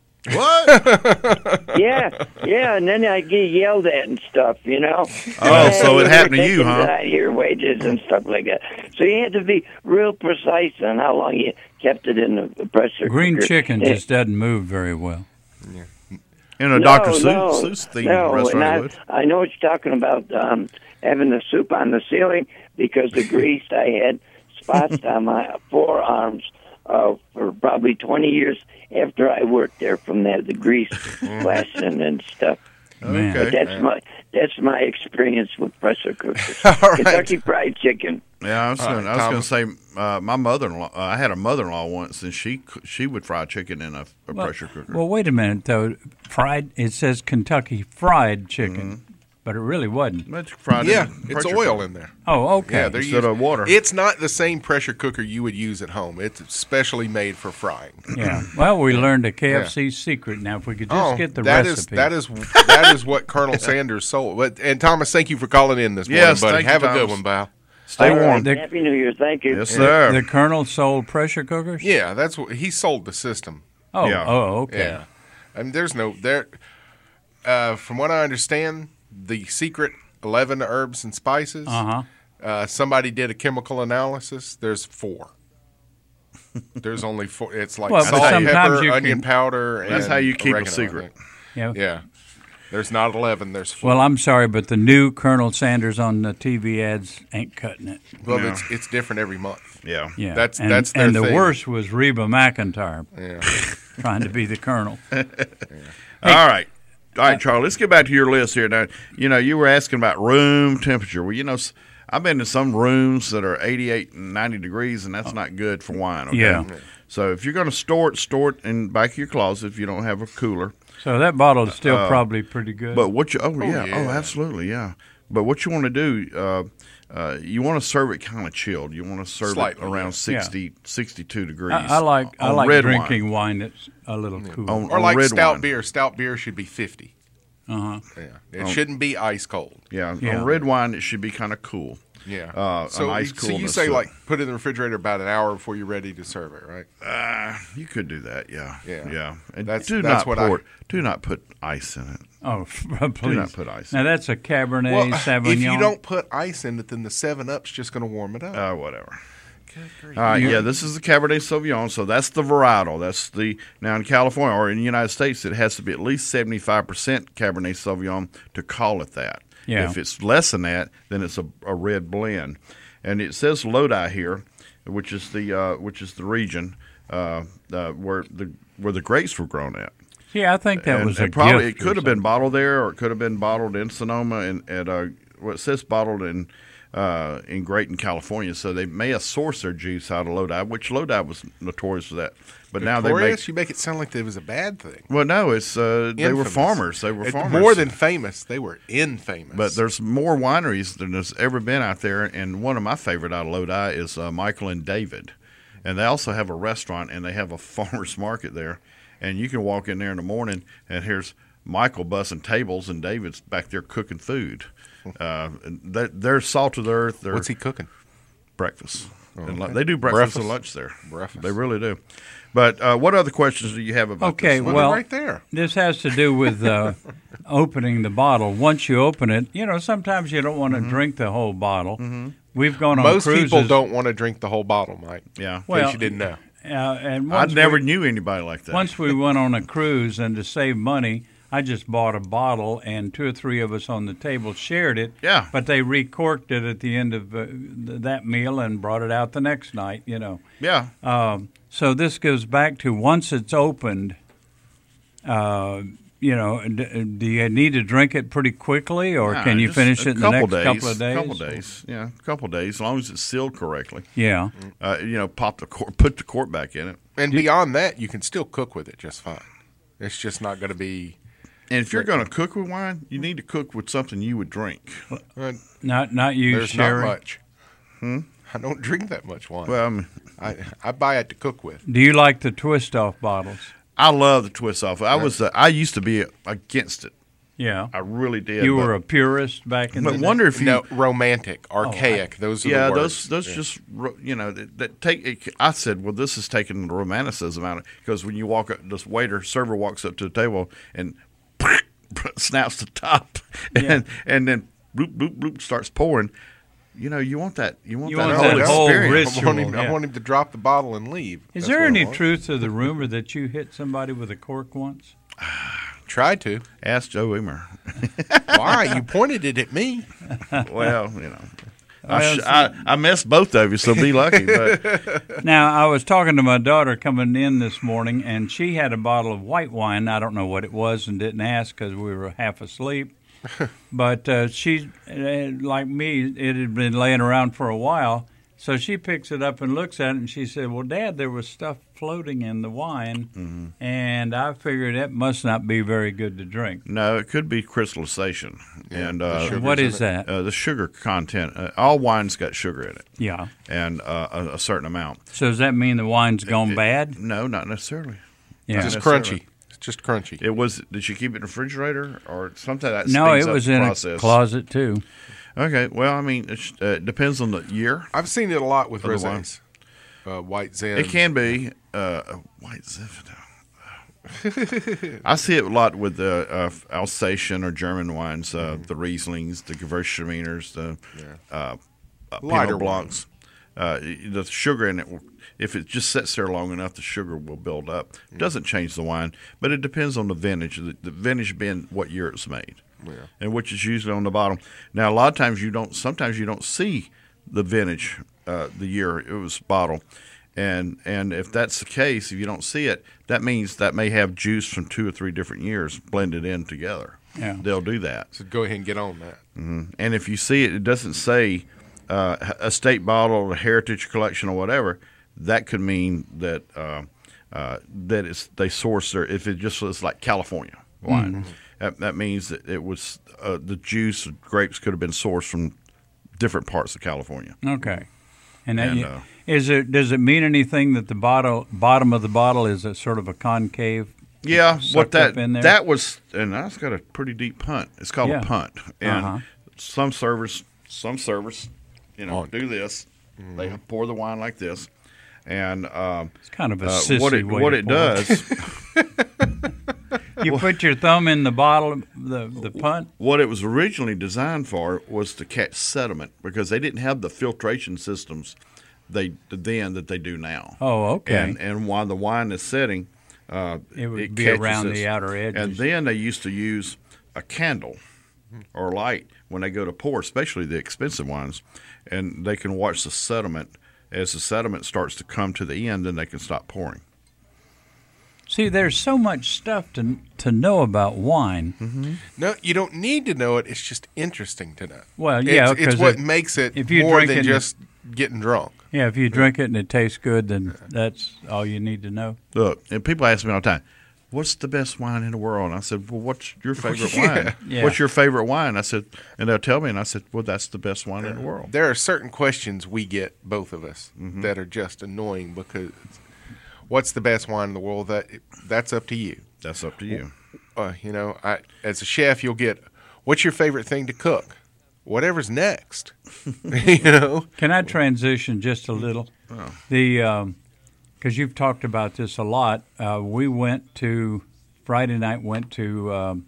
What? yeah, yeah, and then I get yelled at and stuff, you know. Oh, so it Hey, happened to you're you, taking huh? out your wages and stuff like that. So you had to be real precise on how long you kept it in the pressure Green cooker. chicken Yeah. just doesn't move very well. In a no, Doctor Seuss, no, Seuss themed no, restaurant, and it would. I, I know what you're talking about, um, having the soup on the ceiling, because the grease, I had spots on my forearms uh, for probably twenty years after I worked there from that, the grease flashing and stuff. Man. But that's Okay. my that's my experience with pressure cookers. All right. Kentucky Fried Chicken. Yeah, I was All going. right, I was going Thomas. to say uh, my mother-in-law. Uh, I had a mother-in-law once, and she coo- she would fry chicken in a, a Well- pressure cooker. Well, wait a minute though. Fried. It says Kentucky Fried Chicken, but it really wasn't. It's fried. Yeah, in it's pressure oil cooker. in there. Oh, okay. Yeah, they're Instead using, of water. It's not the same pressure cooker you would use at home. It's specially made for frying. Yeah. Well, we learned a K F C secret. Now, if we could just Oh, get the that is recipe. that is that is what Colonel Sanders sold. But and Thomas, thank you for calling in this morning, Yes, buddy. thank you, Have a good Thomas. one, pal. Stay All right, warm. The- Happy New Year. Thank you. Yes, sir. The Colonel sold pressure cookers. Yeah, that's what he sold the system. Oh, Yeah. oh, okay. Yeah, I mean, there's no there. Uh, from what I understand, the secret eleven herbs and spices. Uh-huh. Uh, somebody did a chemical analysis. There's four. There's only four. It's like well, salt, pepper, onion can, powder, and that's how you keep oregano, a secret. Yeah. Yeah. There's not eleven. There's four. Well, I'm sorry, but the new Colonel Sanders on the T V ads ain't cutting it. Well, No. it's it's different every month. Yeah. Yeah, That's and, that's their and the thing. worst was Reba McEntire. Yeah. Trying to be the Colonel. All right. All right, Charlie, let's get back to your list here. Now, you know, you were asking about room temperature. Well, you know, s- I've been in some rooms that are eighty-eight and ninety degrees, and that's not good for wine, okay? Yeah. So if you're going to store it, store it in the back of your closet if you don't have a cooler. So that bottle is still Uh, probably pretty good. But what you, oh, Oh, yeah, yeah. oh, absolutely, yeah. But what you want to do, uh, uh, you want to serve it kind of chilled. You want to serve Slightly, it around yeah. sixty, sixty-two degrees. I, I like I on like red drinking wine. wine. that's a little cool. On- Or like red stout wine. beer. Stout beer should be fifty. Uh-huh. Yeah. It On- shouldn't be ice cold. Yeah, Yeah. on red wine, it should be kind of cool. Yeah. Uh, so, a nice so you coolness say to it. like put it in the refrigerator about an hour before you're ready to serve it, right? Uh, you could do that, yeah. Yeah. Yeah. And That's- do that's not what pour I- it. Do not put ice in it. Oh, please. not put ice Now in that's a Cabernet Well, Sauvignon. if you don't put ice in it, then the Seven Up's just going to warm it up. Uh, whatever. All right, yeah, this is the Cabernet Sauvignon, so that's the varietal. That's the now in California or in the United States, it has to be at least seventy-five percent Cabernet Sauvignon to call it that. Yeah. If it's less than that, then it's a, a red blend. And it says Lodi here, which is the uh, which is the region uh, uh, where the where the grapes were grown at. Yeah, I think that And- was a and probably gift it or could have been something. bottled there, or it could have been bottled in Sonoma, and at uh, well, it says bottled in uh, in Grayton, California. So they may have sourced their juice out of Lodi, which Lodi was notorious for that. But now they Notorious? make you make it sound like it was a bad thing. well, no, it's uh, they were Infamous. farmers. They were It- farmers. More than famous, they were infamous. But there's more wineries than there's ever been out there, and one of my favorite out of Lodi is uh, Michael and David, and they also have a restaurant and they have a farmers market there, and you can walk in there in the morning and here's Michael bussing tables and David's back there cooking food. Uh, and they, they're salt of the earth. They're What's he cooking? Breakfast. Oh, And lu- okay. they do breakfast, Breakfast. and lunch there. Breakfast. They really do. But uh, what other questions do you have about Okay, this? well, right there. this has to do with uh, opening the bottle. Once you open it, you know, sometimes you don't want to drink the whole bottle. Mm-hmm. We've gone on Most cruises. people don't want to drink the whole bottle, Mike. Yeah. In case Well, you didn't know. Uh, and I once never we, knew anybody like that. Once we went on a cruise, and to save money, I just bought a bottle, and two or three of us on the table shared it. Yeah. But they recorked it at the end of uh, th- that meal and brought it out the next night, you know. Yeah. Um, so this goes back to once it's opened, uh, you know, d- do you need to drink it pretty quickly, or Nah, can you just finish a it in the next days, couple of days? Couple days, yeah, a couple of days, as long as it's sealed correctly. Yeah. Uh, you know, pop the cork, put the cork back in it. And beyond that, you can still cook with it just fine. It's just not going to be. And if you're going to cook with wine, you need to cook with something you would drink. Uh, Not not you, there's Sherry. not much. Hmm? I don't drink that much wine. Well, I, mean, I I buy it to cook with. Do you like the twist off bottles? I love the twist off. I was, uh, I used to be against it. Yeah. I really did. You but, were a purist back in but the day? wonder if you No, romantic, archaic. those are yeah, the those words. those Yeah. just ro- you know that, that take. It, I said, well, this is taking the romanticism out of it because when you walk up, this waiter server walks up to the table and snaps the top, and Yeah. and then bloop bloop bloop starts pouring. You know, you want that. You want You that want whole that whole experience. I want, him, ritual, I yeah. want him to drop the bottle and leave. Is That's there what I any want. truth to the rumor that you hit somebody with a cork once? Tried to. Ask Joe Emer. Why? You pointed it at me. Well, you know. I, Well, sh- I, I missed both of you, so be lucky. But Now, I was talking to my daughter coming in this morning, and she had a bottle of white wine. I don't know what it was and didn't ask because we were half asleep. But uh, she, uh, like me, it had been laying around for a while. So she picks it up and looks at it, and she said, well, Dad, there was stuff floating in the wine, Mm-hmm. and I figured that must not be very good to drink. no, it could be crystallization. Yeah, and the uh, sugar's What in is it. that? Uh, the sugar content. Uh, all wine's got sugar in it, Yeah. and uh, a, a certain amount. So does that mean the wine's gone It- bad? No, not necessarily. Yeah. Not Just necessarily. crunchy. It's just crunchy. It was. Did you keep it in the refrigerator or something that No, speeds it up was the in process? a closet, too. Okay. Well, I mean, it uh, depends on the year. I've seen it a lot with Of the wine. rosés. Uh, white Zen. It can be uh, white Zinfandel. I see it a lot with the uh, Alsatian or German wines, uh, the Rieslings, the Gewürztraminers, the uh, uh, Lighter Pinot Blancs. Uh, the sugar in it, if it just sits there long enough, the sugar will build up. It doesn't change the wine, but it depends on the vintage. The, the vintage being what year it's made, Yeah. and which is usually on the bottom. Now, a lot of times you don't. Sometimes you don't see the vintage, uh, the year it was bottled. And and if that's the case, if you don't see it, that means that may have juice from two or three different years blended in together. Yeah. They'll do that. So go ahead and get on that. Mm-hmm. And if you see it, it doesn't say uh, a state bottle, a heritage collection, or whatever. That could mean that uh, uh, that it's they source their. If it just was like California wine, Mm-hmm. that, that means that it was uh, the juice of grapes could have been sourced from different parts of California. Okay. And, that, And, you- uh, is it does it mean anything that the bottle bottom of the bottle is a sort of a concave? Yeah, sucked what that up in there? that was, and that's got a pretty deep punt. It's called Yeah. a punt, and Uh-huh. some servers, some servers, you know, do this. Mm-hmm. They pour the wine like this, and um, It's kind of a uh, sissy what it way what to it pour it. does. You put your thumb in the bottle, the the punt. What it was originally designed for was to catch sediment because they didn't have the filtration systems they then that they do now. Oh, okay. And and while the wine is setting, uh, It would it be catches around this. the outer edges. And then they used to use a candle or light when they go to pour, especially the expensive wines, and they can watch the sediment. As the sediment starts to come to the end, then they can stop pouring. See, there's so much stuff to to know about wine. Mm-hmm. No, you don't need to know it. It's just interesting to know. Well, yeah, it's, it's 'cause what it- makes it if you more drink than it- just getting drunk. Yeah, if you drink it and it tastes good, then that's all you need to know. Look, and people ask me all the time, what's the best wine in the world? And I said, well, what's your favorite Yeah. wine? Yeah. What's your favorite wine? I said, and they'll tell me, and I said, well, that's the best wine in the world. There are certain questions we get, both of us, Mm-hmm. that are just annoying because what's the best wine in the world? That That's up to you. That's up to you. Uh, you know, I, as a chef, you'll get, what's your favorite thing to cook? Whatever's next. you know? Can I transition just a little? Oh. The because you've talked about this a lot. Uh, we went to Friday night. Went to um,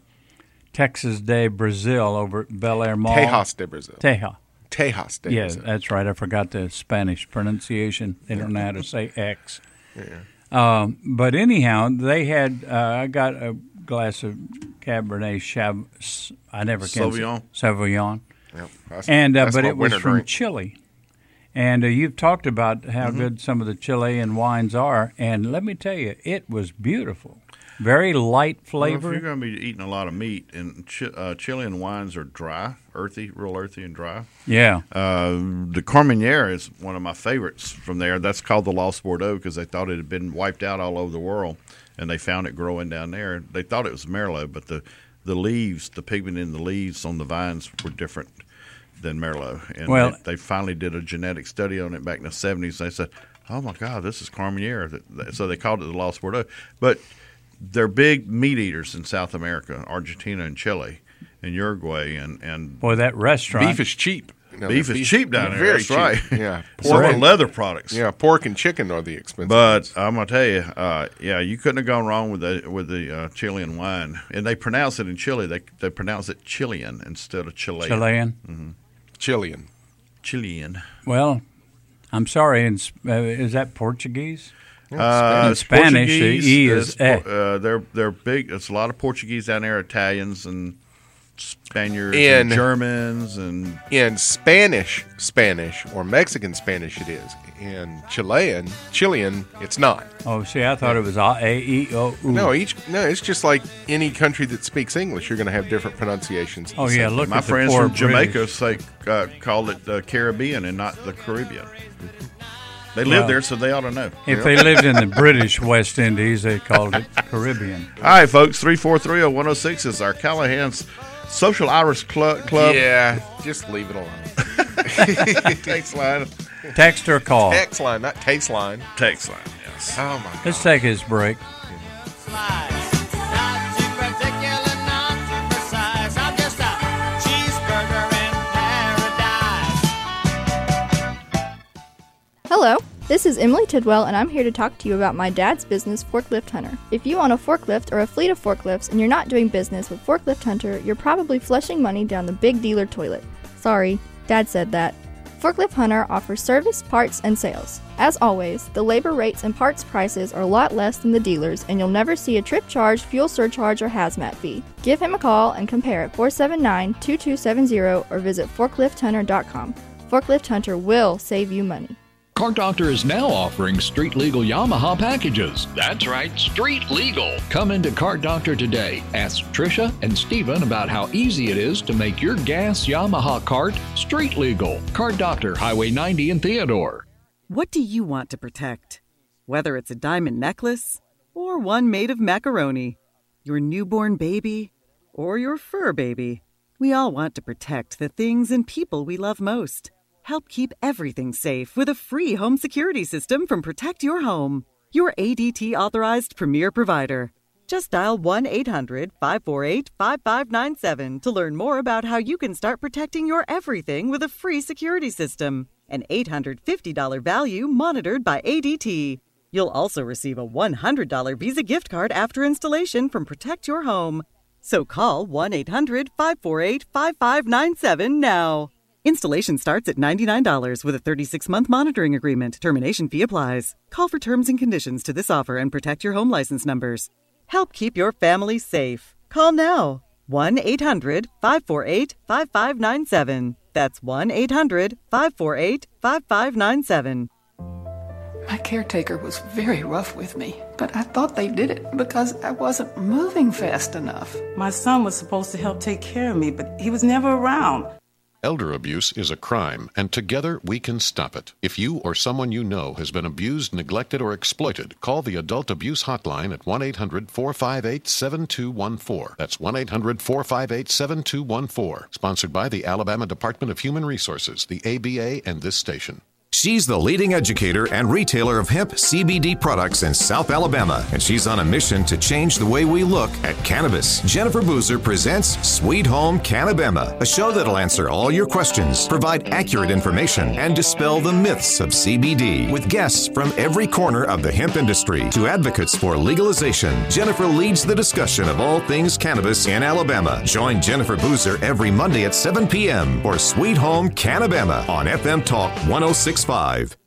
Texas de Brazil over at Bel Air Mall. Tejas de Brazil. Teja. Tejas de Yeah, Brazil. that's right. I forgot the Spanish pronunciation. They don't know how to say X. Yeah. Um, but anyhow, they had. Uh, I got a glass of Cabernet Chav. I never can say- Sauvignon. Sauvignon. Yep, that's- and uh, that's but my it was winter from drink. Chile. And uh, you've talked about how Mm-hmm. good some of the Chilean wines are, and let me tell you, it was beautiful. Very light Well, if flavor. you're going to be eating a lot of meat, and chi- uh, Chilean wines are dry, earthy, real earthy and dry. Yeah. Uh, the Carmenere is one of my favorites from there. That's called the Lost Bordeaux because they thought it had been wiped out all over the world, and they found it growing down there. They thought it was Merlot, but the, the leaves, the pigment in the leaves on the vines were different than Merlot. And Well- they, they finally did a genetic study on it back in the seventies. They said, oh, my God, this is Carmenere. So they called it the Lost Bordeaux. But they're big meat eaters in South America, Argentina and Chile and Uruguay. And, and Boy, that restaurant. Beef is cheap. You know, beef the is cheap down there. Very That's cheap. right. Yeah. So Pork are and- leather products. Yeah, pork and chicken are the expensive. But I'm gonna tell you, uh, yeah, you couldn't have gone wrong with the with the uh, Chilean wine, and they pronounce it in Chile. They they pronounce it Chilean instead of Chilean. Chilean? Mm-hmm. Chilean. Chilean. Well, I'm sorry. In, Sp- uh, is that Portuguese? Uh, in it's Spanish, the Portuguese, E is it's eh. Por- uh, they're they're big. There's a lot of Portuguese down there, Italians and Spaniards In- and Germans and In Spanish, Spanish, or Mexican Spanish, it is. In Chilean, Chilean, it's not. Oh, see, I thought it was A, A, E, O, U. No, each no, it's just like any country that speaks English. You're going to have different pronunciations. Oh, yeah, look my at the friends poor from Jamaica British. say uh, call it uh, Caribbean and not the Caribbean. They live Well, there, so they ought to know. If they lived in the British West Indies, they called it Caribbean. All right, folks, three four three oh one oh six is our Callahan's Social Irish Clu- Club. Yeah, just leave it alone. Text line. Text or call. Text line, not taste line. Text line, yes. Oh, my God. Let's take this break. Hello, This is Emily Tidwell, and I'm here to talk to you about my dad's business, Forklift Hunter. If you own a forklift or a fleet of forklifts and you're not doing business with Forklift Hunter, you're probably flushing money down the big dealer toilet. Sorry, Dad said that. Forklift Hunter offers service, parts, and sales. As always, the labor rates and parts prices are a lot less than the dealers, and you'll never see a trip charge, fuel surcharge, or hazmat fee. Give him a call and compare at four seven nine, two two seven zero or visit forklift hunter dot com. Forklift Hunter will save you money. Car Doctor is now offering street legal Yamaha packages. That's right, street legal. Come into Car Doctor today. Ask Tricia and Steven about how easy it is to make your gas Yamaha cart street legal. Car Doctor, Highway ninety in Theodore. What do you want to protect? Whether it's a diamond necklace or one made of macaroni, your newborn baby or your fur baby, we all want to protect the things and people we love most. Help keep everything safe with a free home security system from Protect Your Home, your A D T-authorized premier provider. Just dial one eight hundred, five four eight, five five nine seven to learn more about how you can start protecting your everything with a free security system. An eight hundred fifty dollars value monitored by A D T. You'll also receive a one hundred dollars Visa gift card after installation from Protect Your Home. So call one eight hundred, five four eight, five five nine seven now. Installation starts at ninety-nine dollars with a thirty-six month monitoring agreement. Termination fee applies. Call for terms and conditions to this offer and Protect Your Home license numbers. Help keep your family safe. Call now. one eight hundred, five four eight, five five nine seven. That's one eight hundred, five four eight, five five nine seven. My caretaker was very rough with me, but I thought they did it because I wasn't moving fast enough. My son was supposed to help take care of me, but he was never around. Elder abuse is a crime, and together we can stop it. If you or someone you know has been abused, neglected, or exploited, call the Adult Abuse Hotline at one eight hundred, four five eight, seven two one four. That's one eight hundred, four five eight, seven two one four. Sponsored by the Alabama Department of Human Resources, the A B A, and this station. She's the leading educator and retailer of hemp C B D products in South Alabama, and she's on a mission to change the way we look at cannabis. Jennifer Boozer presents Sweet Home Cannabema, a show that'll answer all your questions, provide accurate information, and dispel the myths of C B D. With guests from every corner of the hemp industry to advocates for legalization, Jennifer leads the discussion of all things cannabis in Alabama. Join Jennifer Boozer every Monday at seven p.m. for Sweet Home Cannabema on F M Talk one oh six point five.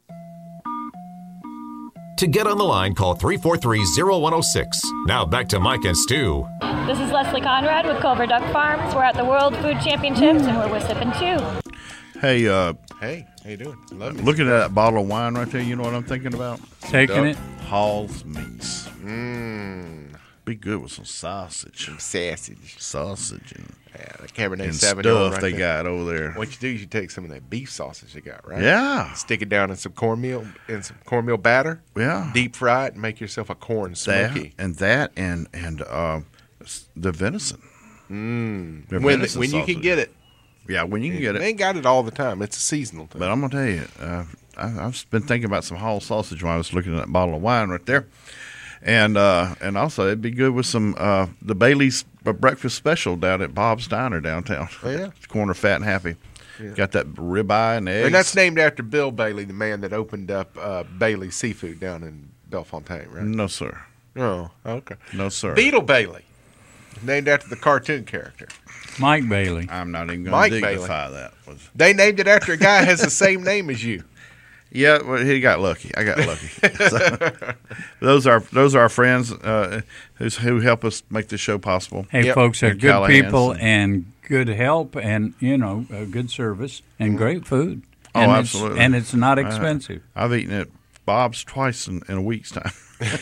To get on the line, call three four three, zero one zero six. Now back to Mike and Stu. This is Leslie Conrad with Culver Duck Farms. We're at the World Food Championships, and we're with Sip and Chew. Hey, uh, hey, how you doing? Love you. Looking at that bottle of wine right there, you know what I'm thinking about? Taking it. Hall's Meats. Mmm. Be good with some sausage. Some sausage. Sausage and, yeah, the Cabernet and Sauvignon stuff right they there. got over there. What you do is you take some of that beef sausage they got, right? Yeah. Stick it down in some cornmeal in some cornmeal batter. Yeah. Deep fry it and make yourself a corn smoky. That, and that and and uh, the venison. Mmm. The When venison when you sausage. can get it. Yeah, when you can get it. They ain't got it all the time. It's a seasonal thing. But I'm gonna tell you, uh, I, I've been thinking about some Hall sausage when I was looking at that bottle of wine right there, and uh, and also it'd be good with some uh, the Bailey's breakfast special down at Bob's Diner downtown. Oh, yeah, corner fat and happy. Yeah. Got that ribeye and eggs. And that's named after Bill Bailey, the man that opened up uh, Bailey Seafood down in Bellefontaine, right? No, sir. Oh, okay. No, sir. Beetle Bailey, named after the cartoon character. Mike Bailey. I'm not even going Mike to Bailey. dignify that. They named it after a guy who has the same name as you. Yeah, well, he got lucky. I got lucky. So, those are those are our friends uh, who's, who help us make this show possible. Hey, Yep. folks, they're And good Callahan's people and- and good help and, you know, uh, good service and great food. Oh, and absolutely. It's, and it's not Uh, expensive. I've eaten at Bob's twice in, in a week's time.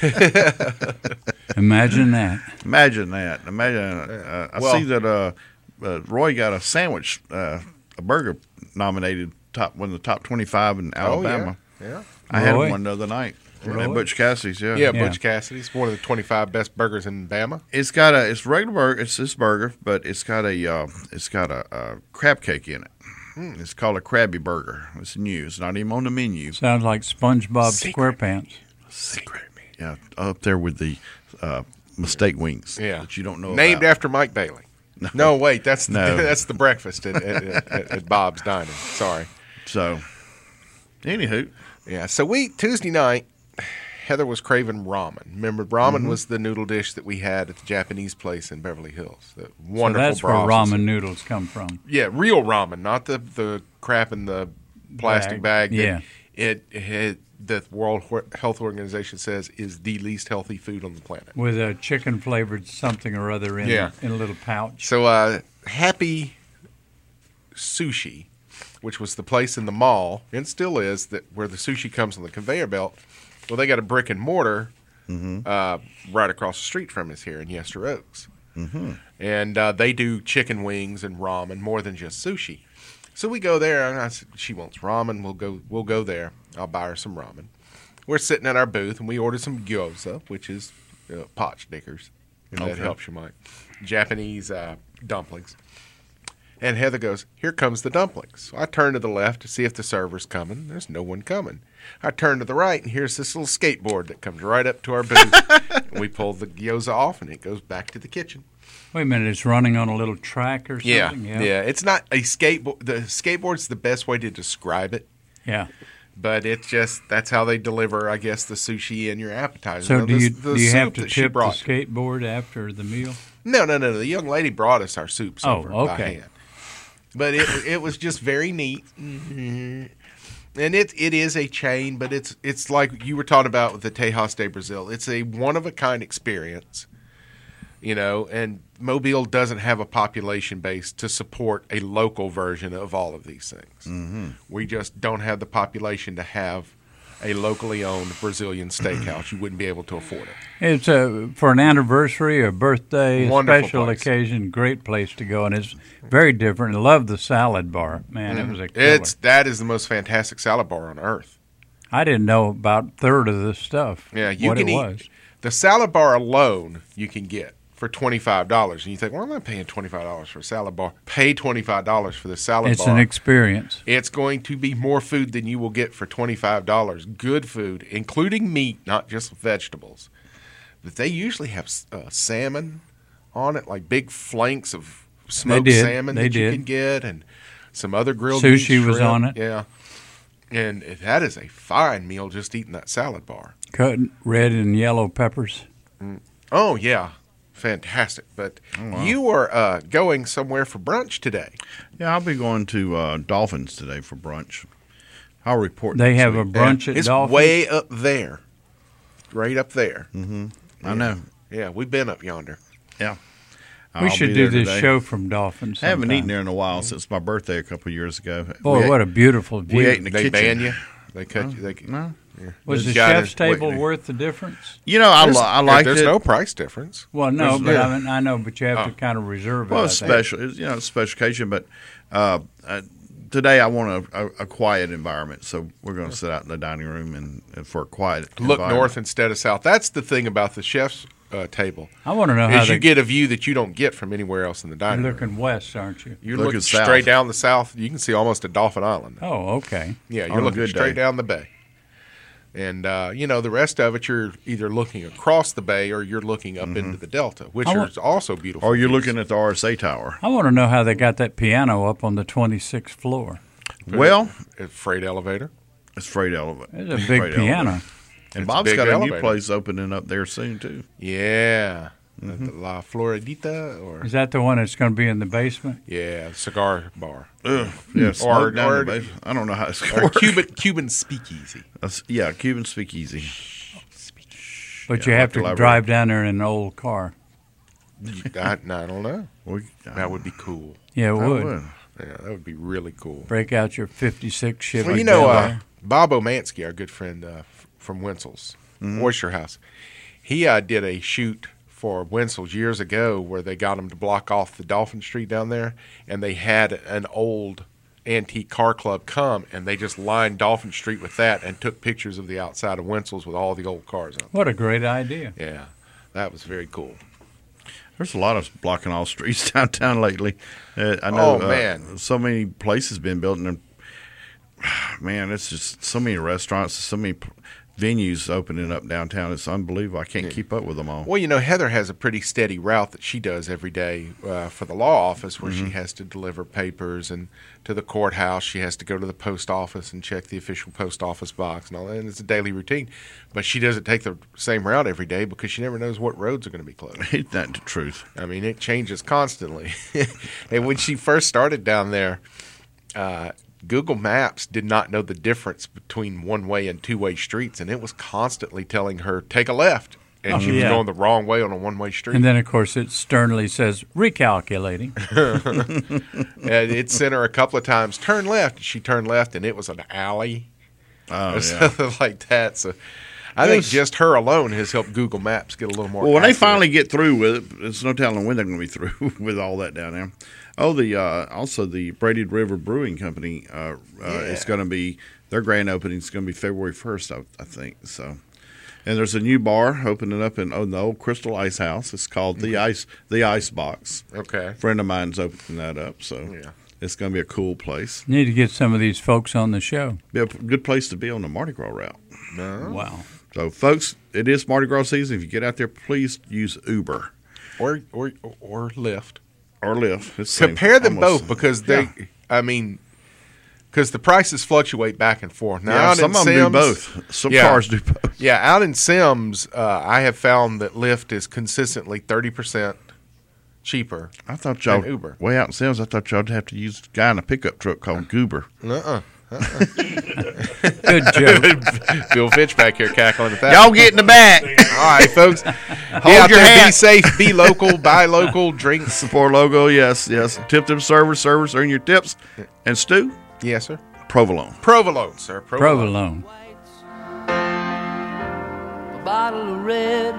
Imagine that. Imagine that. Imagine. Uh, I Well- see that uh, uh, Roy got a sandwich, uh, a burger nominated top one of the top twenty-five in Alabama. Oh, yeah. Yeah. I had Roy? one the other night Roy? at Butch Cassidy's. Yeah, Yeah, Butch Cassidy's one of the twenty-five best burgers in Bama. It's got a it's regular burger. It's this burger, but it's got a uh, it's got a, a crab cake in it. Hmm. It's called a Krabby Burger. It's new. It's not even on the menu. Sounds like SpongeBob SquarePants. Secret. Yeah, up there with the uh, mistake wings. Yeah. that you don't know. Named about. after Mike Bailey. No, wait, that's the, No. that's the breakfast at, at, at, at Bob's Diner. Sorry. So, anywho, Yeah, so we Tuesday night, Heather was craving ramen. Remember, ramen Mhm. was the noodle dish that we had at the Japanese place in Beverly Hills. The wonderful So that's where broths. ramen noodles come from. Yeah, real ramen, not the the crap in the plastic bag. Bag, that yeah. It, it the World Health Organization says is the least healthy food on the planet. With a chicken flavored something or other in, Yeah. in a little pouch. So, uh, Happy Sushi, which was the place in the mall, and still is, that where the sushi comes on the conveyor belt. Well, they got a brick and mortar uh, right across the street from us here in Yester Oaks. Mm-hmm. And uh, they do chicken wings and ramen more than just sushi. So we go there, and I said, she wants ramen. We'll go. We'll go there. I'll buy her some ramen. We're sitting at our booth, and we ordered some gyoza, which is uh, pot stickers. If that Okay. helps you, Mike. Japanese uh, dumplings. And Heather goes, "Here comes the dumplings." So I turn to the left to see if the server's coming. There's no one coming. I turn to the right, and here's this little skateboard that comes right up to our booth. And we pull the gyoza off, and it goes back to the kitchen. Wait a minute, it's running on a little track or Yeah, something? yeah. It's not a skateboard. The skateboard's the best way to describe it. Yeah. But it's just, that's how they deliver, I guess, the sushi and your appetizer. So Now, do the- you, the do you have soup to that she tip the brought- skateboard after the meal? No, no, no, no. The young lady brought us our soups Oh, over by okay. hand. But it it was just very neat. Mhm. And it it is a chain, but it's it's like you were talking about with the Tejas de Brazil. It's a one of a kind experience, you know. And Mobile doesn't have a population base to support a local version of all of these things. Mm-hmm. We just don't have the population to have a locally owned Brazilian steakhouse. You wouldn't be able to afford it. It's a, for an anniversary, a birthday, a Wonderful special place. occasion, great place to go, and it's very different. I love the salad bar, man. It was a killer. It's that is the most fantastic salad bar on earth. I didn't know about a third of the stuff. Yeah, you what can it eat was. the salad bar alone. You can get for twenty five dollars, and you think, well, I'm not paying twenty five dollars for a salad bar. Pay twenty five dollars for the salad It's bar. an experience. It's going to be more food than you will get for twenty five dollars. Good food, including meat, not just vegetables. But they usually have uh, salmon on it, like big flanks of smoked did. salmon They that you did. can get, and some other grilled Sushi meat, was shrimp. on it. Yeah, and that is a fine meal just eating that salad bar. Cut red and yellow peppers. Oh yeah, fantastic! But wow. you were uh, going somewhere for brunch today. Yeah, I'll be going to uh, Dolphins today for brunch. I'll report. They next have a week. brunch at It's Dolphins? way up there, right up there. Mm-hmm. I Yeah. know. Yeah, we've been up yonder. Yeah. We I'll should be do there this today. show from Dolphins. I haven't sometime. eaten there in a while since my birthday a couple of years ago. Boy, We what ate- a beautiful view. We ate in the They kitchen. ban you. They cut you. They no. Yeah. Was This the guy chef's is table waiting. worth the difference? You know, I, There's- li- I liked There's it. no price difference. Well, no, There's- but yeah. I, mean, I know, but you have Oh. to kind of reserve it. Well, I it's think. special. It's, you know, it's a special occasion, but uh, uh, today I want a, a, a quiet environment, so we're going to sit out in the dining room and, and for a quiet Look environment. north instead of south. That's the thing about the chef's uh, table. I want to know how is you they- get a view that you don't get from anywhere else in the You're dining room. looking west, aren't you? You're Looking looking south. straight down the south. You can see almost a Dolphin Island. Oh, okay. Yeah, On you're a looking good straight day. down the bay. And, uh, you know, the rest of it, you're either looking across the bay or you're looking up into the delta, which I want- is also beautiful. Or you're views. looking at the R S A Tower. I want to know how they got that piano up on the twenty-sixth floor. Well, A freight elevator. it's freight elevator. It's a big piano. And It's Bob's a big got a elevator. new place opening up there soon, too. Yeah. The La Floridita or Is that the one that's going to be in the basement? yeah, cigar bar. Ugh, yeah, or smoke down or, the basement. I don't know how it's or work. Cuban Cuban speakeasy. That's- yeah, Cuban speakeasy. But Yeah, you I'll have to to elaborate. drive down there in an old car. I, I don't know. We, That would be cool. Yeah, it I would. would. Yeah, that would be really cool. Break out your fifty-six Chevy. Well, you know, Bel uh, Air. Bob Omansky, our good friend uh, f- from Wenzel's Mm-hmm. Oyster House, he uh, did a shoot for Wenzel's years ago where they got him to block off the Dolphin Street down there, and they had an old antique car club come, and they just lined Dolphin Street with that and took pictures of the outside of Wenzel's with all the old cars on. What a great idea. Yeah, that was very cool. There's a lot of blocking all streets downtown lately. Uh, I know. Oh, uh, man. so many places been built, and man, it's just so many restaurants, so many p- venues opening up downtown. It's unbelievable. I can't yeah. keep up with them all. Well, you know, Heather has a pretty steady route that she does every day uh, for the law office, where mm-hmm. she has to deliver papers, and to the courthouse she has to go to the post office and check the official post office box and all that. And it's a daily routine. But she doesn't take the same route every day because she never knows what roads are going to be closed. Ain't that the truth? I mean, it changes constantly. And when she first started down there, uh, Google Maps did not know the difference between one-way and two-way streets, and it was constantly telling her, take a left. And oh, she was yeah. going the wrong way on a one-way street. And then, of course, it sternly says, recalculating. And it sent her a couple of times, turn left. She turned left, and it was an alley oh, or yeah. something like that. So I think just her alone has helped Google Maps get a little more Well, when accurate. they finally get through with it, it's no telling when they're going to be through with all that down there. Oh, the uh, also the Braided River Brewing Company uh, uh, Yeah. is going to be, their grand opening is going to be February first, I, I think. So, and there's a new bar opening up in, oh, the old Crystal Ice House. It's called the Ice the Ice Box. Okay. A friend of mine's opening that up, so Yeah. it's going to be a cool place. Need to get some of these folks on the show. Be a good place to be on the Mardi Gras route. No. Wow. So, folks, it is Mardi Gras season. If you get out there, please use Uber Or or or Lyft. or Lyft. It's the same- Compare them almost- both because they, Yeah. I mean, because the prices fluctuate back and forth. Now, Yeah, out some in of them do Sims- both. Some yeah. cars do both. Yeah, out in Sims, uh, I have found that Lyft is consistently thirty percent cheaper I thought y'all than Uber. way out in sales. I thought y'all'd have to use a guy in a pickup truck called Goober. Uh-uh. Uh-uh. Good joke. Bill Fitch back here cackling at that. Y'all get in the back. All right, folks. Hold Hold your there, hat. Be safe. Be local. Buy local. Drink. Support logo, yes, yes. Tip them servers, servers earn your tips. And Stu, Yes, sir. provolone. Provolone, sir. Provolone. A bottle of red,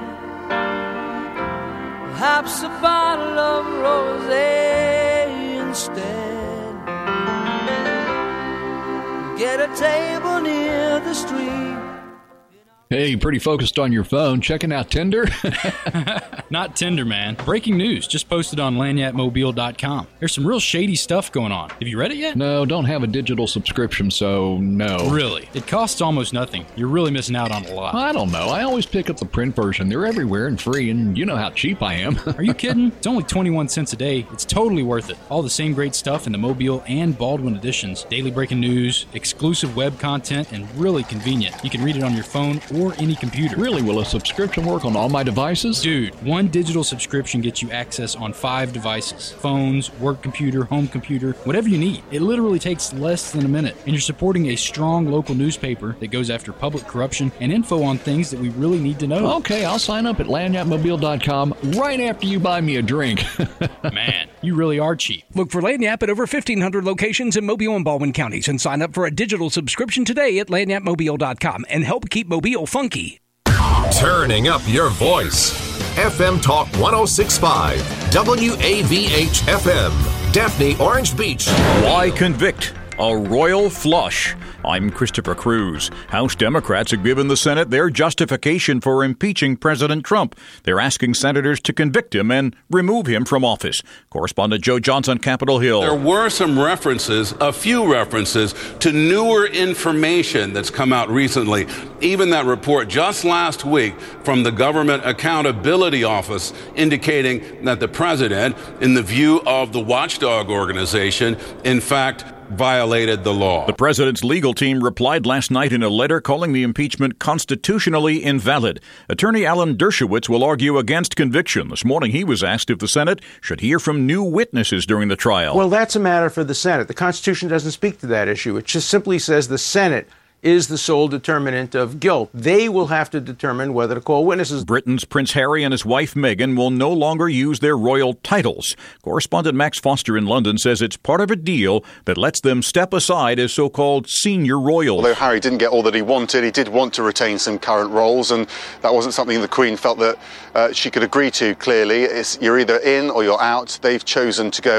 perhaps a bottle of rosé instead. Get a table near the street. Hey, pretty focused on your phone. Checking out Tinder? Not Tinder, man. Breaking news just posted on lanyat mobile dot com. There's some real shady stuff going on. Have you read it yet? No, don't have a digital subscription, so no. Really? It costs almost nothing. You're really missing out on a lot. I don't know. I always pick up the print version. They're everywhere and free, and you know how cheap I am. Are you kidding? It's only twenty-one cents a day. It's totally worth it. All the same great stuff in the Mobile and Baldwin editions. Daily breaking news, exclusive web content, and really convenient. You can read it on your phone or any computer. Really? Will a subscription work on all my devices? Dude, one digital subscription gets you access on five devices. Phones, work computer, home computer, whatever you need. It literally takes less than a minute. And you're supporting a strong local newspaper that goes after public corruption and info on things that we really need to know. Okay, I'll sign up at lanyat mobile dot com right after you buy me a drink. Man, you really are cheap. Look for Lanyap at over fifteen hundred locations in Mobile and Baldwin counties and sign up for a digital subscription today at lanyat mobile dot com and help keep Mobile funky. Turning up your voice. F M Talk one oh six point five, W A V H F M, Daphne, Orange Beach. Why convict? A royal flush. I'm Christopher Cruz. House Democrats have given the Senate their justification for impeaching President Trump. They're asking senators to convict him and remove him from office. Correspondent Joe Johnson, Capitol Hill. There were some references, a few references, to newer information that's come out recently. Even that report just last week from the Government Accountability Office indicating that the president, in the view of the watchdog organization, in fact, violated the law. The president's legal team replied last night in a letter calling the impeachment constitutionally invalid. Attorney Alan Dershowitz will argue against conviction. This morning he was asked if the Senate should hear from new witnesses during the trial. Well, that's a matter for the Senate. The Constitution doesn't speak to that issue. It just simply says the Senate is the sole determinant of guilt. They will have to determine whether to call witnesses. Britain's Prince Harry and his wife Meghan will no longer use their royal titles. Correspondent Max Foster in London says it's part of a deal that lets them step aside as so-called senior royals. Although Harry didn't get all that he wanted, he did want to retain some current roles, and that wasn't something the Queen felt that uh, she could agree to, clearly. It's, you're either in or you're out. They've chosen to go